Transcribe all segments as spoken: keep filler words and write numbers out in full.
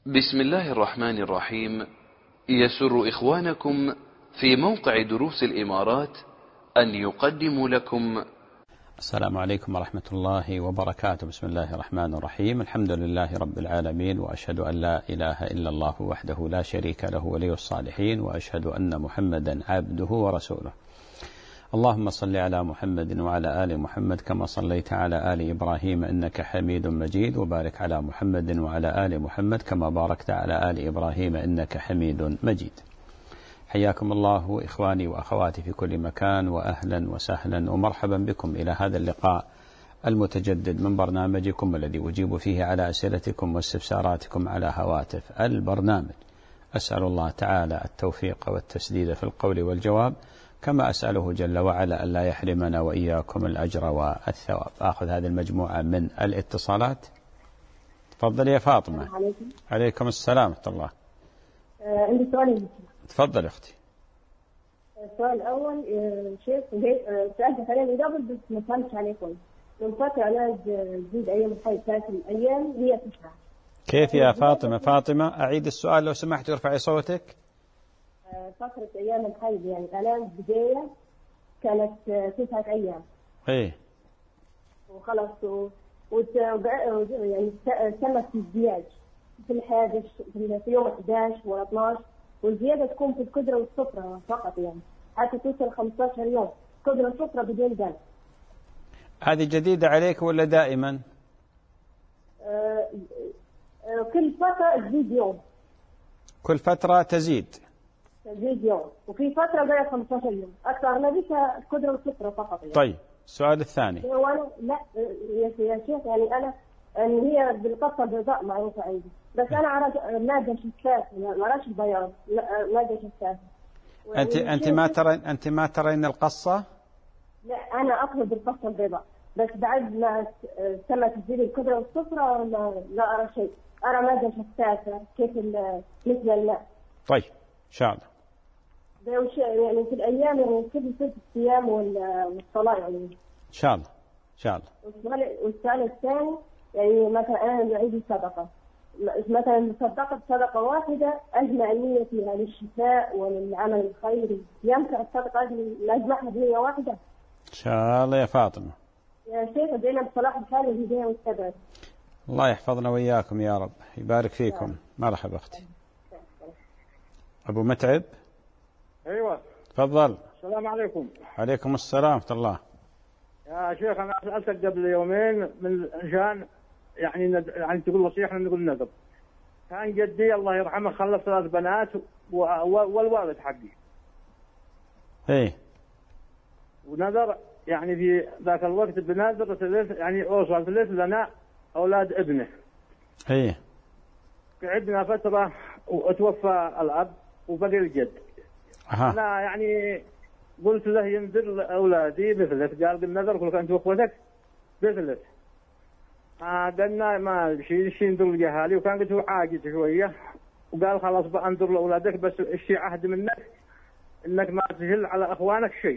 بسم الله الرحمن الرحيم. يسر إخوانكم في موقع دروس الإمارات أن يقدموا لكم. السلام عليكم ورحمة الله وبركاته. بسم الله الرحمن الرحيم. الحمد لله رب العالمين، وأشهد أن لا إله إلا الله وحده لا شريك له ولي الصالحين، وأشهد أن محمدا عبده ورسوله. اللهم صل على محمد وعلى آل محمد كما صليت على آل إبراهيم إنك حميد مجيد، وبارك على محمد وعلى آل محمد كما باركت على آل إبراهيم إنك حميد مجيد. حياكم الله إخواني وأخواتي في كل مكان، وأهلا وسهلا ومرحبا بكم إلى هذا اللقاء المتجدد من برنامجكم الذي أجيب فيه على أسئلتكم واستفساراتكم على هواتف البرنامج. أسأل الله تعالى التوفيق والتسديد في القول والجواب، كما أسأله جل وعلا ألا يحرمنا وإياكم الأجر والثواب. أخذ هذه المجموعة من الاتصالات. تفضل يا فاطمة. عليكم. عليكم السلام ورحمة الله. آه، عندي سؤال. تفضل أختي. السؤال الأول شيخ سألت عليه من قبل بس ما فهمتش عليكم. من فترة علاج جديد أيام الحيض ثلاث أيام هي تسعة. كيف يا فاطمة؟ فاطمة أعيد السؤال لو سمحت، ارفعي صوتك. فترة أيام الحيض يعني الآن بداية كانت تسعة أيام. إيه. وخلاص و... وت... يعني تمت في ازدياج في الحادث في يوم أحد عشر ولا اثني عشر، والزيادة تكون في القدرة والسفرة فقط، يعني حتى توصل خمسة عشر يوم قدرة وسفرة بدون دم. هذه جديدة عليك ولا دائما؟ آه... آه... كل فترة تزيد يوم. كل فترة تزيد. تزيد يوم، وفي فترة غير خمسة عشر يوم، أكثر ما بيها القدرة والسفرة فقط يعني. طيب السؤال الثاني. وأنا لا يا شيخ يعني أنا أن هي بالقصة البيضاء معروفة عندي، بس أنا أرى مادة شفاف ما أراش البياض، مادة شفاف. أنت أنت ما ترين أنت ما ترين القصة؟ لا أنا أقصد بالقصة البيضاء، بس بعد ما تمت تزيد القدرة والسفرة لا, لا أرى شيء، أرى مادة شفافة كيف مثل الماء. طيب إن شاء الله. يعني في الأيام يعني كل ست أيام والصلاة يعني. إن شاء الله إن شاء الله. والسؤال والسؤال الثاني يعني مثلا أنا بعيد الصدقة، مثلا صدقت صدقة واحدة أجمع النية فيها للشفاء وللعمل الخيري، يمكن الصدقة نجمعها بنية واحدة؟ إن شاء الله يا فاطمة. يا شيخ ادعينا بصلاح الحال والهداية والثبات. الله يحفظنا وإياكم يا رب، يبارك فيكم. مرحبا أختي. أبو متعب. ايوه تفضل. السلام عليكم. عليكم السلام ورحمة الله. يا شيخ انا سالتك قبل يومين من انشان يعني ند... يعني تقول وصيه احنا نقول ندب. كان جدي الله يرحمه خلف ثلاث بنات و... و... والوالد حقي. ايه. ونذر يعني في ذاك الوقت بنادر ثلاث يعني اوصل ثلاث لنا اولاد ابنه. ايه. قعدنا فتره وتوفى الاب وبقي الجد. أها. أنا يعني قلت له ينذر أولادي بثلث، قال بالنذر قلت أنت وأخوتك بثلث. آه قلنا ما شيء شيء ينذر الجهالي، وكان قلت هو عاجز شوية، وقال خلاص بأنذر لأولادك بس الشيء عهد منك إنك ما تجل على أخوانك شيء.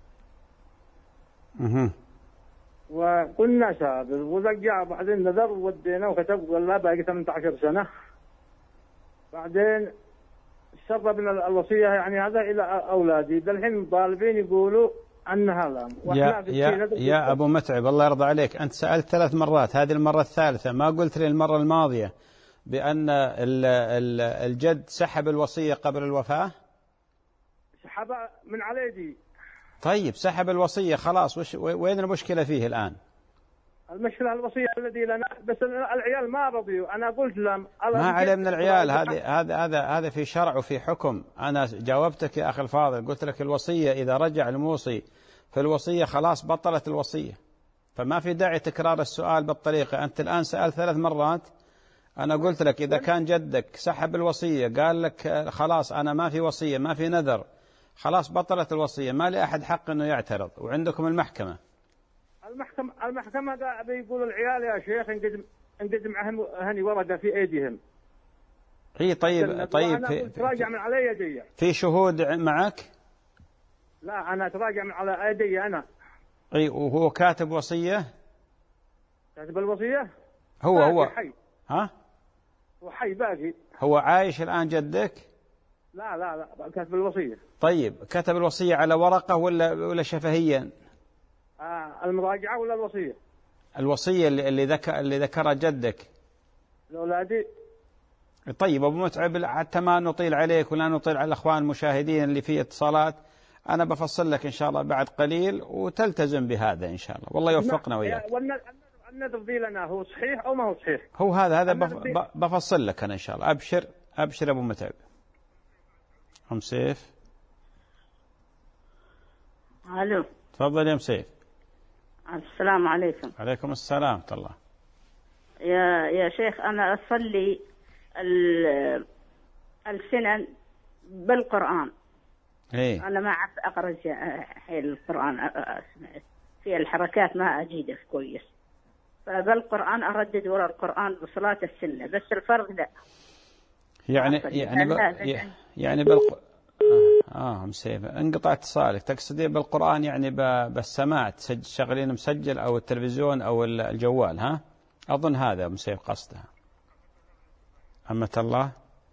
أها. وقلنا سابر ورجع بعدين نذر ودينا وكتب قال لا باقي ثمانية عشر سنة. بعدين سربنا الوصية يعني هذا إلى أولادي، الحين طالبين يقولوا عنها لا. يا يا يا أبو متعب الله يرضى عليك، أنت سألت ثلاث مرات، هذه المرة الثالثة. ما قلت لي المرة الماضية بأن الجد سحب الوصية قبل الوفاة؟ سحبها من على يدي. طيب سحب الوصية خلاص، وش وين المشكلة فيه الآن؟ المشكلة الوصية الذي لنا بس العيال ما رضيوا، أنا قلت لهم ما عليه من العيال، هذا هذا هذا هذا في شرع وفي حكم. أنا جاوبتك يا أخي الفاضل، قلت لك الوصية إذا رجع الموصي في الوصية خلاص بطلت الوصية، فما في داعي تكرار السؤال بالطريقة. أنت الآن سألت ثلاث مرات، أنا قلت لك إذا كان جدك سحب الوصية قال لك خلاص أنا ما في وصية ما في نذر، خلاص بطلت الوصية، ما لأحد حق إنه يعترض، وعندكم المحكمة. المحكمة المحكمة بيقول العيال يا شيخ انقدم انقدم معهم هني ورقة في أيديهم. هي طيب طيب في تراجع من على يدي. في شهود معك؟ لا أنا تراجع من على يدي أنا. أي وهو كاتب وصية؟ كاتب الوصية؟ هو هو حي. ها؟ وحي باقي. هو عايش الآن جدك؟ لا لا لا كتب الوصية. طيب كتب الوصية على ورقة ولا ولا شفهيا؟ آه المراجعة ولا الوصية؟ الوصية اللي اللي ذكر اللي ذكرها جدك. لأولادي. طيب أبو متعب، حتى ما نطيل عليك ولا نطيل على الأخوان المشاهدين اللي فيه اتصالات، أنا بفصل لك إن شاء الله بعد قليل وتلتزم بهذا إن شاء الله، والله يوفقنا وياك. والنذر ذي لنا هو صحيح أو ما هو صحيح؟ هو هذا هذا بفصل لك أنا إن شاء الله. أبشر أبشر أبو متعب. أم سيف. ألو. تفضل يا أم سيف. السلام عليكم. عليكم السلام ورحمة الله. يا يا شيخ أنا أصلي السنن بالقرآن. إيه؟ أنا ما أعرف أقرأ حيل القرآن، في الحركات ما أجيده كويس، فبالقرآن أردد ورا القرآن بصلاة السنة، بس الفرض لا. يعني يعني ب... يعني بالق... آه مسيف انقطع اتصالك. تقصدين بالقرآن يعني ب... بالسماع تشغلين مسجل أو التلفزيون أو الجوال؟ ها أظن هذا مسيف قصدها. أمة الله.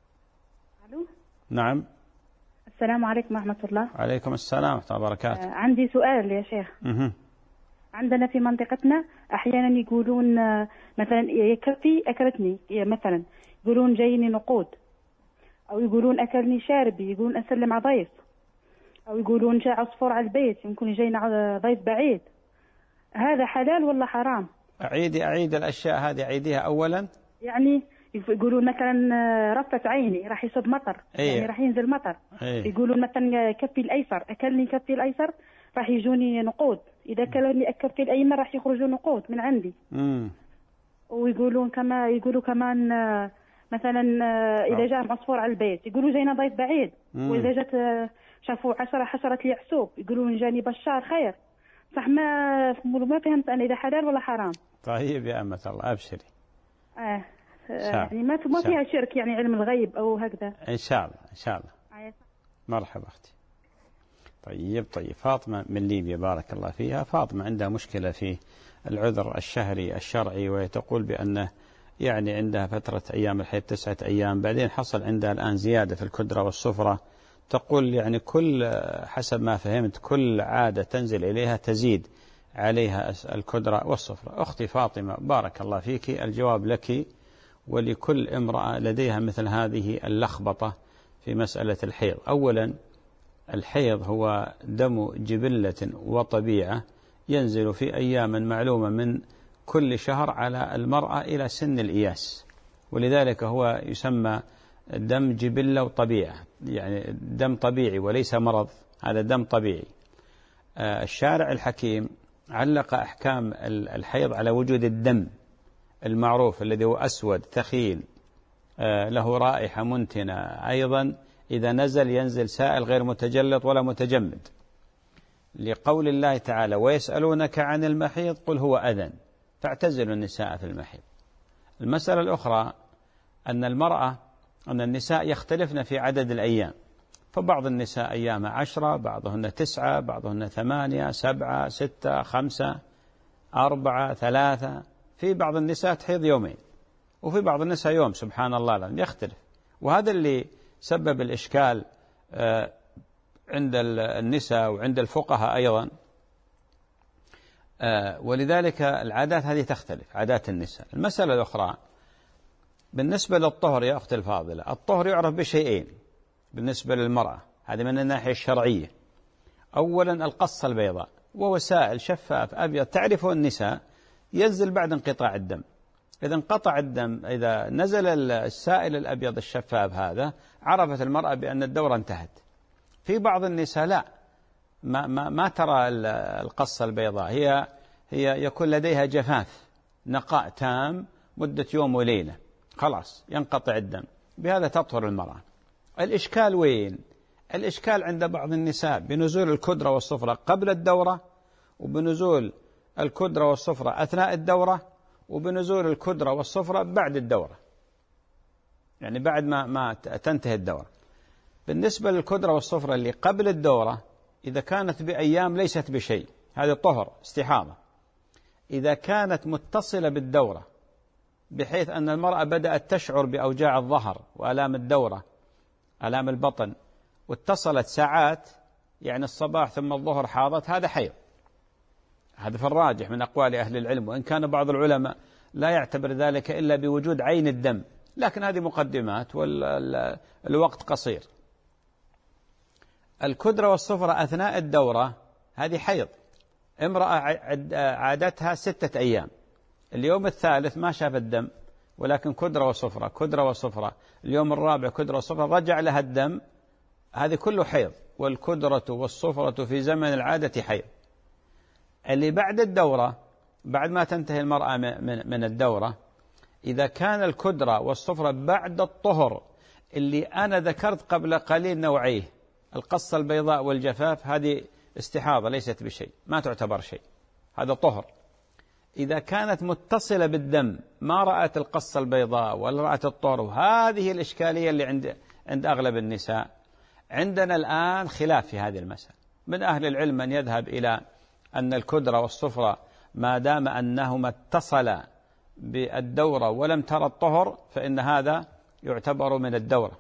ألو. نعم. السلام عليكم ورحمة الله. عليكم السلام ورحمة الله وبركاته. آه عندي سؤال يا شيخ. مه. عندنا في منطقتنا أحيانا يقولون آه مثلا يكفي أكلتني، مثلا يقولون جايني نقود، أو يقولون أكلني شاربي، يقولون أسلم على ضيف، أو يقولون جاء عصفور على البيت، يمكن يجينا ضيف بعيد. هذا حلال ولا حرام؟ أعيدي أعيد الأشياء هذه، أعيديها أولا. يعني يقولون مثلا رفت عيني راح يصب مطر. أيه. يعني راح ينزل مطر. أيه. يقولون مثلا كفي الأيسر أكلني كفي الأيسر راح يجوني نقود، إذا كلني كفي الأيمن راح يخرجوا نقود من عندي. مم. ويقولون كما يقولوا كمان مثلا إذا جاء عصفور على البيت يقولوا جينا ضيف بعيد. مم. وإذا جت شافوا عشرة حشرة يعسوب يقولون جاني بشار خير. صح ما ما فهمت أنا إذا حلال ولا حرام. طيب يا أمة الله أبشري. آه. يعني ما ما فيها شرك يعني علم الغيب أو هكذا. إن شاء الله إن شاء الله. آه. مرحبا أختي. طيب طيب فاطمة من ليبيا بارك الله فيها. فاطمة عندها مشكلة في العذر الشهري الشرعي، وتقول بأنه يعني عندها فترة أيام الحيض تسعة أيام، بعدين حصل عندها الآن زيادة في الكدرة والصفرة. تقول يعني كل حسب ما فهمت كل عادة تنزل إليها تزيد عليها الكدرة والصفرة. أختي فاطمة بارك الله فيك، الجواب لك ولكل امرأة لديها مثل هذه اللخبطة في مسألة الحيض. أولا الحيض هو دم جبلة وطبيعة ينزل في أيام معلومة من كل شهر على المرأة إلى سن الإياس، ولذلك هو يسمى دم جبلة وطبيعة، يعني دم طبيعي وليس مرض، هذا دم طبيعي. الشارع الحكيم علق أحكام الحيض على وجود الدم المعروف الذي هو أسود ثخين له رائحة منتنة، أيضا إذا نزل ينزل سائل غير متجلط ولا متجمد، لقول الله تعالى ويسألونك عن المحيض قل هو أذى فاعتزلوا النساء في المحيض. المسألة الأخرى أن المرأة أن النساء يختلفن في عدد الأيام، فبعض النساء أيام عشرة، بعضهن تسعة، بعضهن ثمانية، سبعة، ستة، خمسة، أربعة، ثلاثة، في بعض النساء تحيض يومين، وفي بعض النساء يوم، سبحان الله لن يختلف. وهذا اللي سبب الإشكال عند النساء وعند الفقهاء أيضا، ولذلك العادات هذه تختلف عادات النساء. المسألة الأخرى بالنسبة للطهر يا أختي الفاضلة، الطهر يعرف بشيئين بالنسبة للمرأة، هذه من الناحية الشرعية. أولا القصة البيضاء ووسائل شفاف أبيض تعرفه النساء ينزل بعد انقطاع الدم. إذا انقطع الدم، إذا نزل السائل الأبيض الشفاف هذا، عرفت المرأة بأن الدورة انتهت. في بعض النساء لا، ما, ما, ما ترى القصة البيضاء، هي, هي يكون لديها جفاف نقاء تام مدة يوم وليلة، خلاص ينقطع الدم، بهذا تطهر المرأة. الإشكال وين؟ الإشكال عند بعض النساء بنزول الكدرة والصفرة قبل الدورة، وبنزول الكدرة والصفرة أثناء الدورة، وبنزول الكدرة والصفرة بعد الدورة، يعني بعد ما, ما تنتهي الدورة. بالنسبة للكدرة والصفرة اللي قبل الدورة، إذا كانت بأيام ليست بشيء، هذا طهر استحاضة. إذا كانت متصلة بالدورة بحيث أن المرأة بدأت تشعر بأوجاع الظهر وآلام الدورة، آلام البطن، واتصلت ساعات يعني الصباح ثم الظهر حاضت، هذا حيض. هذا في الراجح من أقوال أهل العلم، وإن كان بعض العلماء لا يعتبر ذلك إلا بوجود عين الدم، لكن هذه مقدمات والوقت قصير. الكدرة والصفرة أثناء الدورة هذه حيض. امرأة عادتها ستة أيام، اليوم الثالث ما شاف الدم ولكن كدرة وصفرة، كدرة وصفرة، اليوم الرابع كدرة وصفرة، رجع لها الدم، هذه كله حيض. والكدرة والصفرة في زمن العادة حيض. اللي بعد الدورة، بعد ما تنتهي المرأة من الدورة، إذا كان الكدرة والصفرة بعد الطهر اللي أنا ذكرت قبل قليل نوعيه، القصة البيضاء والجفاف، هذه استحاضة ليست بشيء، ما تعتبر شيء، هذا طهر. إذا كانت متصلة بالدم ما رأت القصة البيضاء ولا رأت الطهر، هذه الإشكالية اللي عند عند أغلب النساء. عندنا الآن خلاف في هذه المسألة. من أهل العلم من يذهب إلى أن الكدرة والصفرة ما دام أنهما اتصلا بالدورة ولم ترى الطهر فإن هذا يعتبر من الدورة.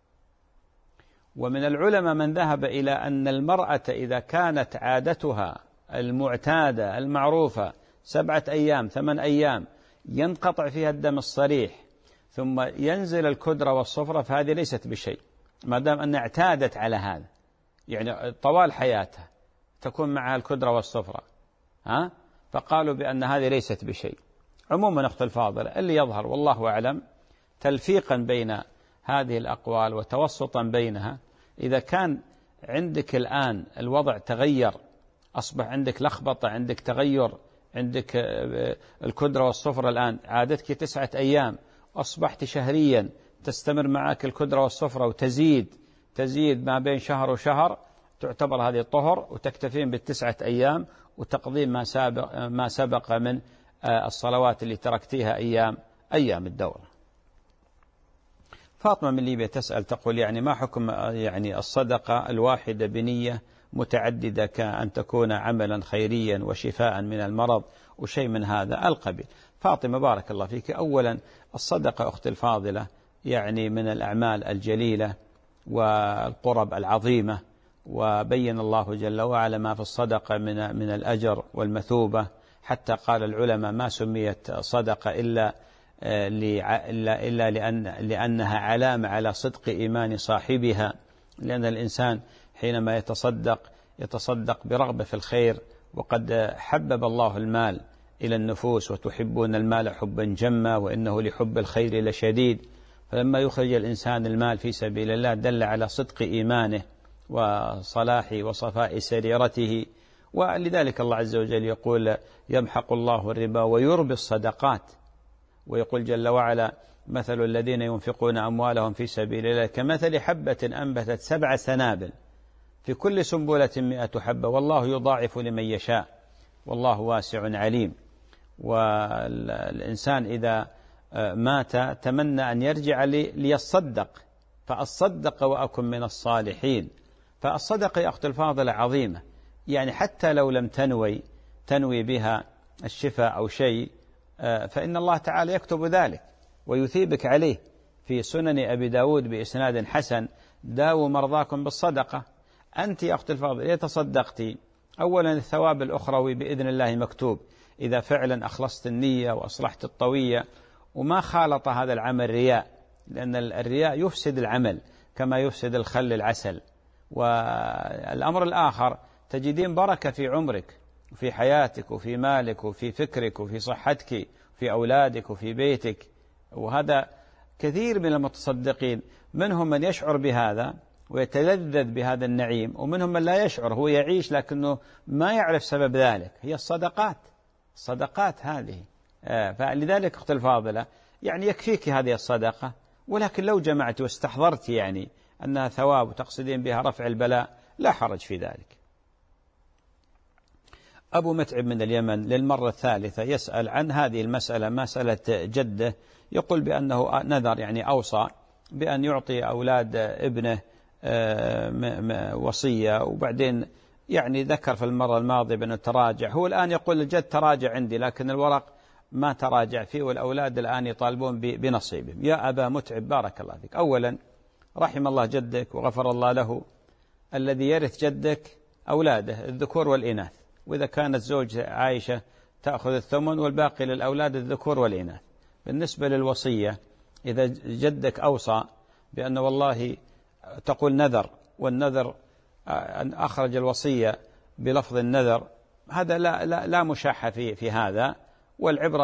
ومن العلماء من ذهب إلى أن المرأة إذا كانت عادتها المعتادة المعروفة سبعة أيام ثمان أيام ينقطع فيها الدم الصريح ثم ينزل الكدرة والصفرة، فهذه ليست بشيء ما دام أن اعتادت على هذا، يعني طوال حياتها تكون معها الكدرة والصفرة، ها؟ فقالوا بأن هذه ليست بشيء. عموما أخت الفاضلة، اللي يظهر والله أعلم تلفيقا بين هذه الأقوال وتوسطا بينها، إذا كان عندك الآن الوضع تغير، أصبح عندك لخبطة، عندك تغير، عندك الكدرة والصفرة الآن عادتك تسعة أيام، أصبحت شهريا تستمر معك الكدرة والصفرة وتزيد تزيد ما بين شهر وشهر، تعتبر هذه الطهر وتكتفين بالتسعة أيام وتقضين ما سبق ما سبق من الصلوات اللي تركتيها أيام أيام الدورة. فاطمة من ليبيا تسأل تقول يعني ما حكم يعني الصدقة الواحدة بنية متعددة كأن تكون عملا خيريا وشفاء من المرض وشيء من هذا القبيل. فاطمة بارك الله فيك، أولا الصدقة أخت الفاضلة يعني من الأعمال الجليلة والقرب العظيمة، وبين الله جل وعلا ما في الصدقة من من الأجر والمثوبة، حتى قال العلماء ما سميت صدقة إلا إلا إلا لأن لأنها علامة على صدق إيمان صاحبها، لأن الإنسان حينما يتصدق يتصدق برغبة في الخير، وقد حبب الله المال إلى النفوس وتحبون المال حبا جما وإنه لحب الخير لشديد. فلما يخرج الإنسان المال في سبيل الله دل على صدق إيمانه وصلاح وصفاء سريرته. ولذلك الله عز وجل يقول يمحق الله الربا ويربي الصدقات، ويقول جل وعلا مثل الذين ينفقون أموالهم في سبيل الله كمثل حبة أنبتت سبع سنابل في كل سنبلة مئة حبة والله يضاعف لمن يشاء والله واسع عليم. والإنسان إذا مات تمنى أن يرجع ليصدق، فأصدق وأكن من الصالحين. فالصدقة يا أخت الفاضلة عظيمة، يعني حتى لو لم تنوي تنوي بها الشفاء أو شيء فإن الله تعالى يكتب ذلك ويثيبك عليه. في سنن أبي داود بإسناد حسن داووا مرضاكم بالصدقة. أنت يا أخت الفاضلة إذا تصدقتي أولا الثواب الأخروي بإذن الله مكتوب إذا فعلا أخلصت النية وأصلحت الطوية وما خالط هذا العمل رياء، لأن الرياء يفسد العمل كما يفسد الخل العسل. والأمر الآخر تجدين بركة في عمرك وفي حياتك وفي مالك وفي فكرك وفي صحتك وفي أولادك وفي بيتك. وهذا كثير من المتصدقين منهم من يشعر بهذا ويتلذذ بهذا النعيم، ومنهم من لا يشعر، هو يعيش لكنه ما يعرف سبب ذلك. هي الصدقات الصدقات هذه. فلذلك أخت الفاضلة يعني يكفيك هذه الصدقة، ولكن لو جمعت واستحضرت يعني أنها ثواب وتقصدين بها رفع البلاء لا حرج في ذلك. أبو متعب من اليمن للمرة الثالثة يسأل عن هذه المسألة، مسألة جده، يقول بأنه نذر يعني أوصى بأن يعطي أولاد ابنه وصية، وبعدين يعني ذكر في المرة الماضية بأنه تراجع. هو الآن يقول الجد تراجع عندي لكن الورق ما تراجع فيه، والأولاد الآن يطالبون بنصيبهم. يا أبا متعب بارك الله فيك، أولا رحم الله جدك وغفر الله له الذي يرث جدك أولاده الذكور والإناث، وإذا كانت زوج عائشة تأخذ الثمن والباقي للأولاد الذكور والإناث. بالنسبة للوصية، إذا جدك أوصى بأن والله تقول نذر، والنذر أن أخرج الوصية بلفظ النذر، هذا لا, لا, لا مشاحة في, في هذا، والعبرة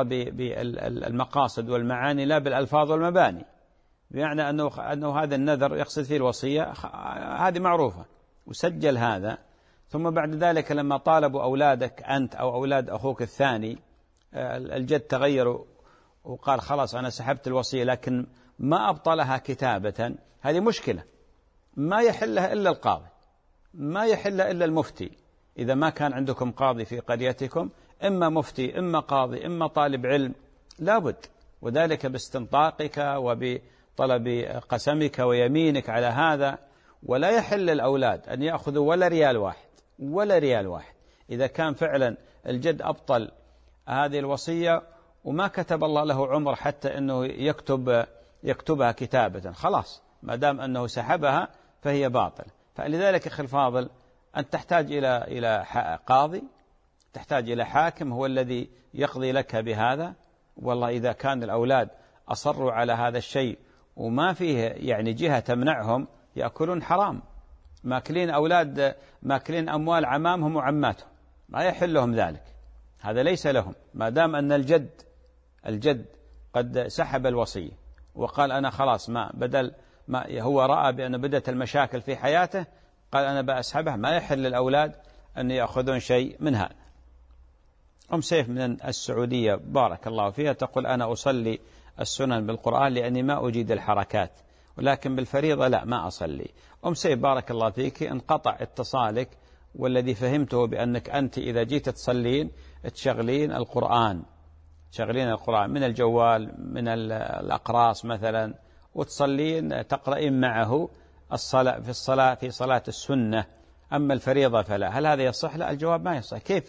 بالمقاصد والمعاني لا بالألفاظ والمباني، بمعنى أنه, أنه هذا النذر يقصد فيه الوصية، هذه معروفة وسجل هذا. ثم بعد ذلك لما طالبوا أولادك أنت أو أولاد أخوك الثاني، الجد تغير وقال خلاص أنا سحبت الوصية لكن ما أبطلها كتابة، هذه مشكلة ما يحلها إلا القاضي، ما يحلها إلا المفتي. إذا ما كان عندكم قاضي في قريتكم، إما مفتي إما قاضي إما طالب علم، لابد، وذلك باستنطاقك وبطلب قسمك ويمينك على هذا. ولا يحل الأولاد أن يأخذوا ولا ريال واحد ولا ريال واحد إذا كان فعلا الجد أبطل هذه الوصية وما كتب الله له عمر حتى أنه يكتب يكتبها كتابة، خلاص ما دام أنه سحبها فهي باطل. فلذلك أخي الفاضل أن تحتاج إلى إلى قاضي، تحتاج إلى حاكم هو الذي يقضي لك بهذا. والله إذا كان الأولاد أصروا على هذا الشيء وما فيه يعني جهة تمنعهم، يأكلون حرام، ماكلين أولاد ماكلين أموال عمامهم وعماتهم، ما يحل لهم ذلك، هذا ليس لهم، ما دام أن الجد الجد قد سحب الوصية وقال أنا خلاص ما بدل ما هو رأى بأن بدأت المشاكل في حياته قال أنا بأسحبها، ما يحل للأولاد أن يأخذون شيء من هذا. أم سيف من السعودية بارك الله فيها تقول أنا أصلي السنن بالقرآن لأني ما أجيد الحركات، ولكن بالفريضة لا ما أصلي. أم سيف بارك الله فيك انقطع اتصالك، والذي فهمته بأنك أنت إذا جيت تصلين تشغلين القرآن تشغلين القرآن من الجوال من الأقراص مثلا وتصلين تقرأين معه الصلاة في الصلاة في صلاة السنة، أما الفريضة فلا. هل هذا يصح؟ لا، الجواب ما يصح. كيف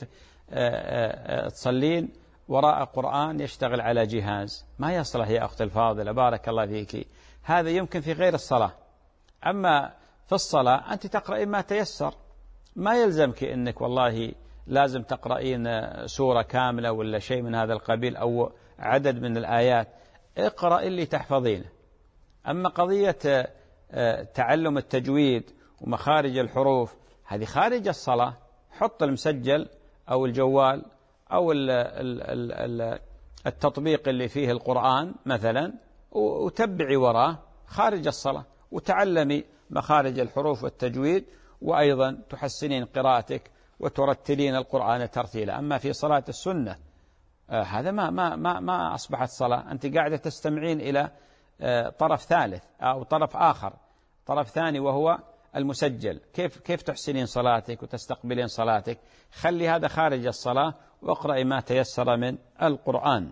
تصلين وراء قرآن يشتغل على جهاز؟ ما يصلح يا أخت الفاضلة بارك الله فيك. هذا يمكن في غير الصلاة، أما في الصلاة أنت تقرأين ما تيسر، ما يلزمك أنك والله لازم تقرأين سورة كاملة ولا شيء من هذا القبيل أو عدد من الآيات، اقرأ اللي تحفظينه. أما قضية تعلم التجويد ومخارج الحروف هذه خارج الصلاة، حط المسجل أو الجوال أو التطبيق اللي فيه القرآن مثلا وتبعي وراه خارج الصلاة وتعلمي مخارج الحروف والتجويد، وأيضا تحسنين قراءتك وترتلين القرآن ترتيلا. أما في صلاة السنة آه هذا ما ما ما ما أصبحت صلاة، أنت قاعدة تستمعين إلى آه طرف ثالث أو طرف آخر، طرف ثاني وهو المسجل. كيف كيف تحسنين صلاتك وتستقبلين صلاتك؟ خلي هذا خارج الصلاة واقرأي ما تيسر من القرآن.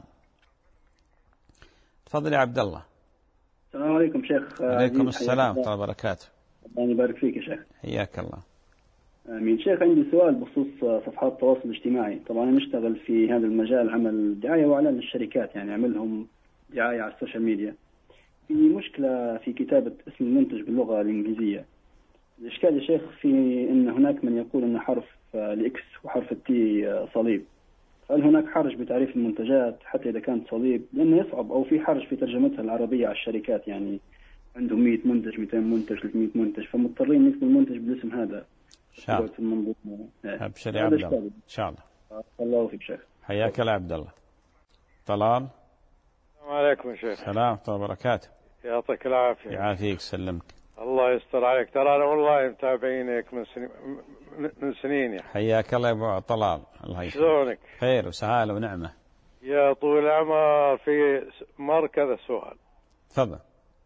تفضل يا عبد الله. السلام عليكم شيخ. عليكم السلام ورحمة الله وبركاته. الله يبارك فيك يا شيخ. حياك الله. آمين. شيخ عندي سؤال بخصوص صفحات التواصل الاجتماعي. طبعا أنا نشتغل في هذا المجال، عمل دعاية وإعلان للشركات، يعني أعملهم دعاية على السوشيال ميديا. في مشكلة في كتابة اسم المنتج باللغة الإنجليزية. الإشكال يا شيخ في أن هناك من يقول أن حرف الإكس وحرف التي صليب. هل هناك حرج بتعريف المنتجات حتى إذا كانت صليب؟ لأنه يصعب، أو في حرج في ترجمتها العربية على الشركات، يعني عندهم مئة منتج مئتين منتج ثلاثمئة منتج، فمضطرين نكتب المنتج بالاسم هذا. إن شاء الله. أبشر يا عبد الله. إن شاء الله. الله فيك شيخ. حياك الله عبد الله. طلال. السلام عليكم يا شيخ. السلام ورحمة الله وبركاته. يعطيك العافية. يعافيك سلمك. الله يستر عليك، ترى أنا والله متابعينك من سنين من سنين يعني. حياك الله يا أبو طلال. الله يسلمك. شلونك؟ خير وسعادة ونعمة. يا طول العمر، في مركز السؤال. تفضل.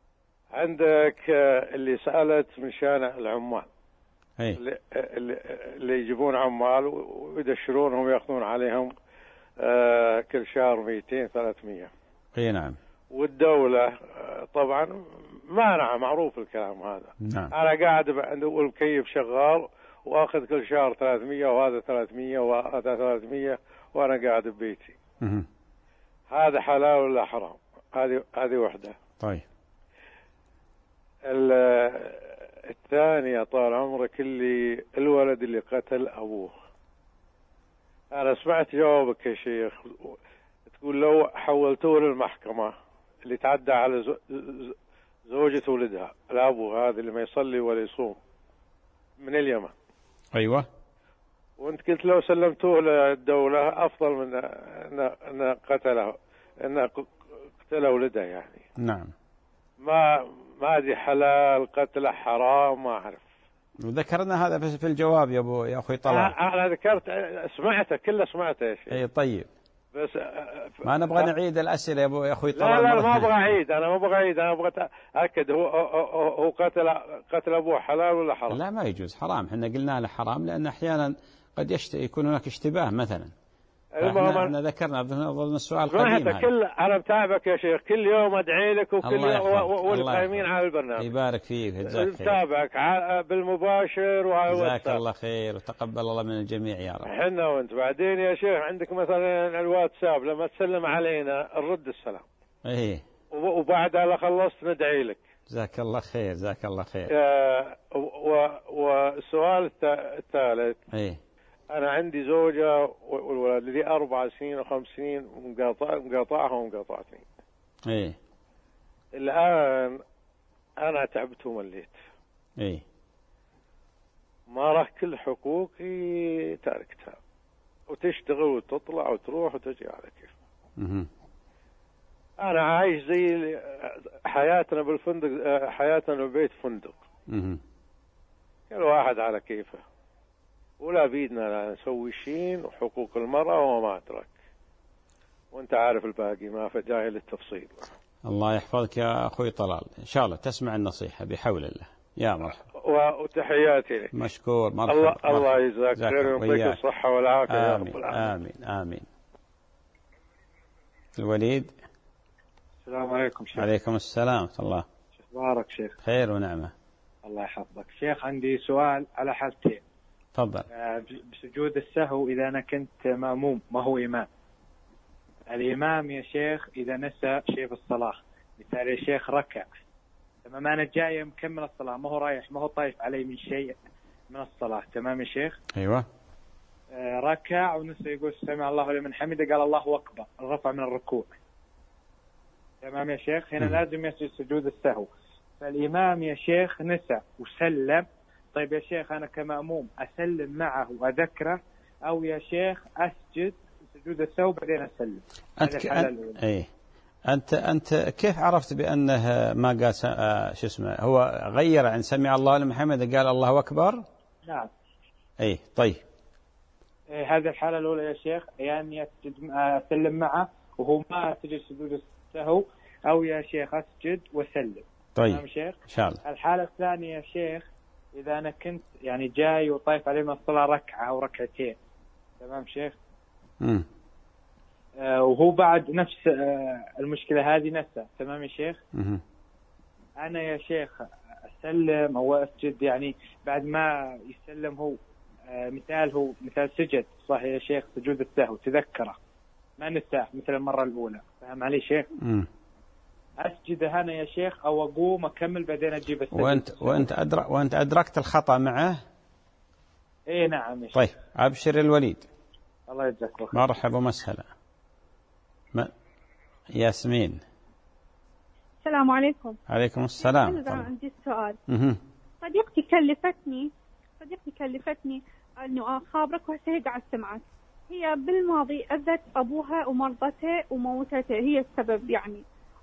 عندك اللي سألت من شان العمال. هي. اللي, اللي يجيبون عمال ويدشرونهم ويأخذون عليهم آه كل شهر مئتين ثلاثمئة. اي نعم. والدولة طبعا مانعة، معروف الكلام هذا. نعم. أنا قاعد عنده الكيف شغال وأخذ كل شهر ثلاثمئة وهذا ثلاثمئة وهذا ثلاثمئة وأنا قاعد ببيتي. مه. هذا حلال ولا حرام؟ هذه هذه وحدة. طيب. الثانية طال عمرك، اللي الولد اللي قتل أبوه، أنا سمعت جوابك يا شيخ، تقول لو حولتوه للمحكمة اللي تعدى على زوجة ولدها الأبو هذا اللي ما يصلي ولا يصوم من اليمن. أيوة. وانت قلت لو سلمتوه للدولة أفضل من أن قتله، أن قتل ولده يعني. نعم. ما ما أدري حلال قتله حرام، ما أعرف. وذكرنا هذا في الجواب يا أبو يا أخوي طلال. أنا ذكرت سمعته كله سمعته يا شيخ. أي طيب. بس ما نبغى نعيد الأسئلة يا أبو يا أخوي طلال. لا لا ما أبغى أعيد، أنا ما أبغى أعيد، أنا أبغى أتأكد هو هو قتل قتل أبوه حلال ولا حرام؟ لا ما يجوز، حرام. إحنا قلنا له حرام لأن أحيانا قد يشت... يكون هناك اشتباه مثلا. احنا احنا ذكرنا ضمن السؤال قديم. كل انا متابعك يا شيخ، كل يوم ادعي لك وكل يوم والقائمين على البرنامج. يبارك فيك، جزاك خير. متابعك بالمباشر وعلى الواتساب. جزاك الله خير وتقبل الله من الجميع يا رب. احنا وانت بعدين يا شيخ عندك مثلا الواتساب لما تسلم علينا نرد السلام. ايه. وبعدها لا خلصت ندعي لك. جزاك الله خير، جزاك الله خير. والسؤال الثالث. ايه. أنا عندي زوجة والولد لي أربع سنين وخمس سنين مقاطع مقاطعها ومقاطعتني. إيه. الآن أنا تعبت ومليت. إيه. ما راح كل حقوقي تاركتها، وتشتغل وتطلع وتروح وتجي على كيف. مه. أنا عايش زي حياتنا بالفندق، حياتنا ببيت فندق. مه. كل واحد على كيفه، ولا بيدنا لا نسوي شيء، وحقوق المرأة وما أدرك، وانت عارف الباقي ما فجاهل التفصيل. الله يحفظك يا أخوي طلال، إن شاء الله تسمع النصيحة بحول الله. يا مرحبا. وتحياتي لك. مشكور. مرحبا. الله, الله يجزاك خير ويعطيك الصحة والعافية يا رب العالمين. آمين آمين. الوليد. السلام عليكم شيخ. عليكم السلام ورحمة الله. شيخ بارك شيخ. خير ونعمة. الله يحفظك شيخ. عندي سؤال على حالتين. تفضل. بسجود السهو إذا أنا كنت مأموم ما هو إمام، الإمام يا شيخ إذا نسى شيء في الصلاة، مثال يا شيخ ركع، تمام، أنا جاي مكمل الصلاة ما هو رايح ما هو طايف علي من شيء من الصلاة، تمام يا شيخ. أيوة. آه ركع ونسى يقول سمع الله لمن حمده، قال الله أكبر، الرفع من الركوع، تمام يا شيخ. هنا م. لازم يسجد سجود السهو. فالإمام يا شيخ نسى وسلم، طيب يا شيخ أنا كمأموم أسلم معه وأذكره، أو يا شيخ أسجد سجود السهو بعدين أسلم؟ أنت ك... أنت... إيه. أنت أنت كيف عرفت بأنه ما قال س... آه شو اسمه هو غير عن سمع الله لمن حمده قال الله أكبر؟ نعم. إيه طيب. إيه هذه الحالة الأولى يا شيخ، يعني أسجد أسلم معه وهو ما أسجد سجود السهو، أو يا شيخ أسجد وأسلم. طيب. تمام شيخ. إن شاء الله. الحالة الثانية يا شيخ إذا أنا كنت يعني جاي وطايف عليه من الصلاة ركعة أو ركعتين، تمام شيخ. امم آه وهو بعد نفس آه المشكلة هذه نفسها، تمام يا شيخ. امم أنا يا شيخ أسلم أو أسجد، يعني بعد ما يسلم هو آه مثال هو مثال سجد صح يا شيخ سجود السهو تذكره ما نساه مثل المرة الأولى، فهم علي شيخ؟ امم أسجد هنا يا شيخ أو أقوم أكمل بعدين أجيب السجد. وأنت وأنت أدرك وأنت أدركت الخطأ معه؟ إيه نعم يا شيخ. طيب أبشر الوليد. الله يجزاك خير. مرحبا ومسهلا. ما... ياسمين. السلام عليكم. عليكم السلام. أنا عندي سؤال. اها. صديقتي كلفتني صديقتي كلفتني إنه أخابرك وهسه قاعد سمعت. هي بالماضي أذت أبوها ومرضته وموتته، هي السبب يعني.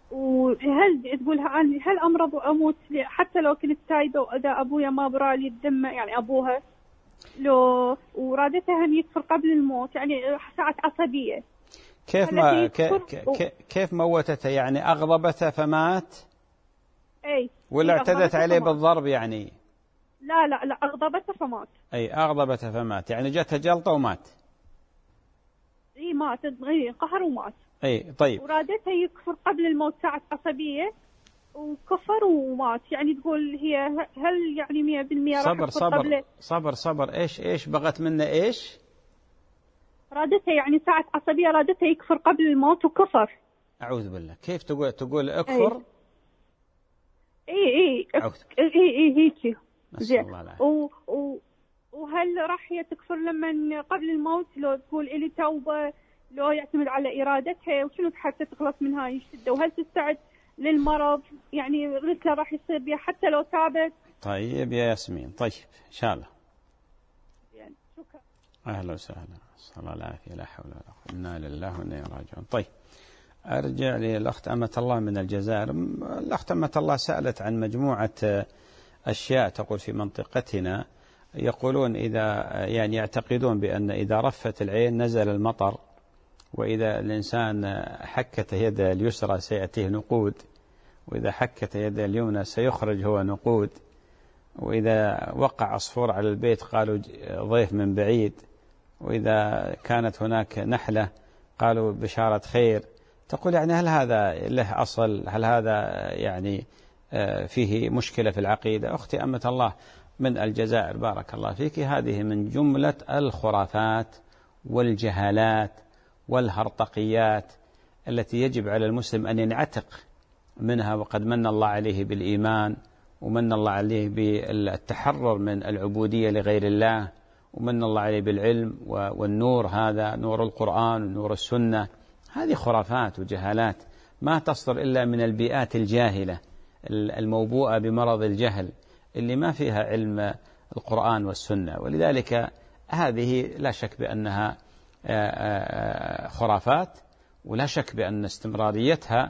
وهل تقولها أنا هل أمرض وأموت حتى لو كنت سايبة وإذا أبويا ما برالي الذمة، يعني أبوها لو ورادتها أن يكفر قبل الموت، يعني ساعة عصبية. كيف ما ك... ك... كيف موتته؟ يعني أغضبته فمات؟ أي. ولا اعتدت عليه فمات. بالضرب يعني؟ لا لا لا أغضبته فمات. أي أغضبته فمات، يعني جته جلطة ومات. إيه مات، قهر ومات. اي طيب. ورادتها يكفر قبل الموت ساعة عصبية وكفر ومات، يعني تقول هي هل يعني مية بالمية راح صبر تكفر صبر قبل؟ صبر صبر ايش ايش بغت منه ايش؟ رادته يعني ساعة عصبية رادته يكفر قبل الموت وكفر. أعوذ بالله. كيف تقول تقول أكفر؟ إي إي إي إي إي هيك. زين. و و وهل راح هي تكفر لما قبل الموت لو تقول إلي توبة لو يعتمد على إرادتها وشنو حتى تخلص من هاي الشدة؟ وهل تستعد للمرض يعني مثله راح يصير بها حتى لو تابت؟ طيب يا ياسمين. طيب إن شاء الله. يعني شكرا. أهلا وسهلا. صلى الله العافية. لا حول ولا قوة إلا بالله وإنا إليه راجعون. طيب أرجع للأخت أمة الله من الجزائر. الأخت أمة الله سألت عن مجموعة أشياء تقول في منطقتنا يقولون إذا يعني يعتقدون بأن إذا رفت العين نزل المطر، وإذا الإنسان حكت يده اليسرى سيأتيه نقود، وإذا حكت يده اليمنى سيخرج هو نقود، وإذا وقع عصفور على البيت قالوا ضيف من بعيد، وإذا كانت هناك نحلة قالوا بشارة خير. تقول يعني هل هذا له أصل؟ هل هذا يعني فيه مشكلة في العقيدة؟ أختي أمة الله من الجزائر بارك الله فيك، هذه من جملة الخرافات والجهالات والهرطقيات التي يجب على المسلم أن ينعتق منها، وقد من الله عليه بالإيمان، ومن الله عليه بالتحرر من العبودية لغير الله، ومن الله عليه بالعلم والنور، هذا نور القرآن ونور السنة. هذه خرافات وجهالات ما تصدر إلا من البيئات الجاهلة الموبوءة بمرض الجهل اللي ما فيها علم القرآن والسنة. ولذلك هذه لا شك بأنها خرافات، ولا شك بأن استمراريتها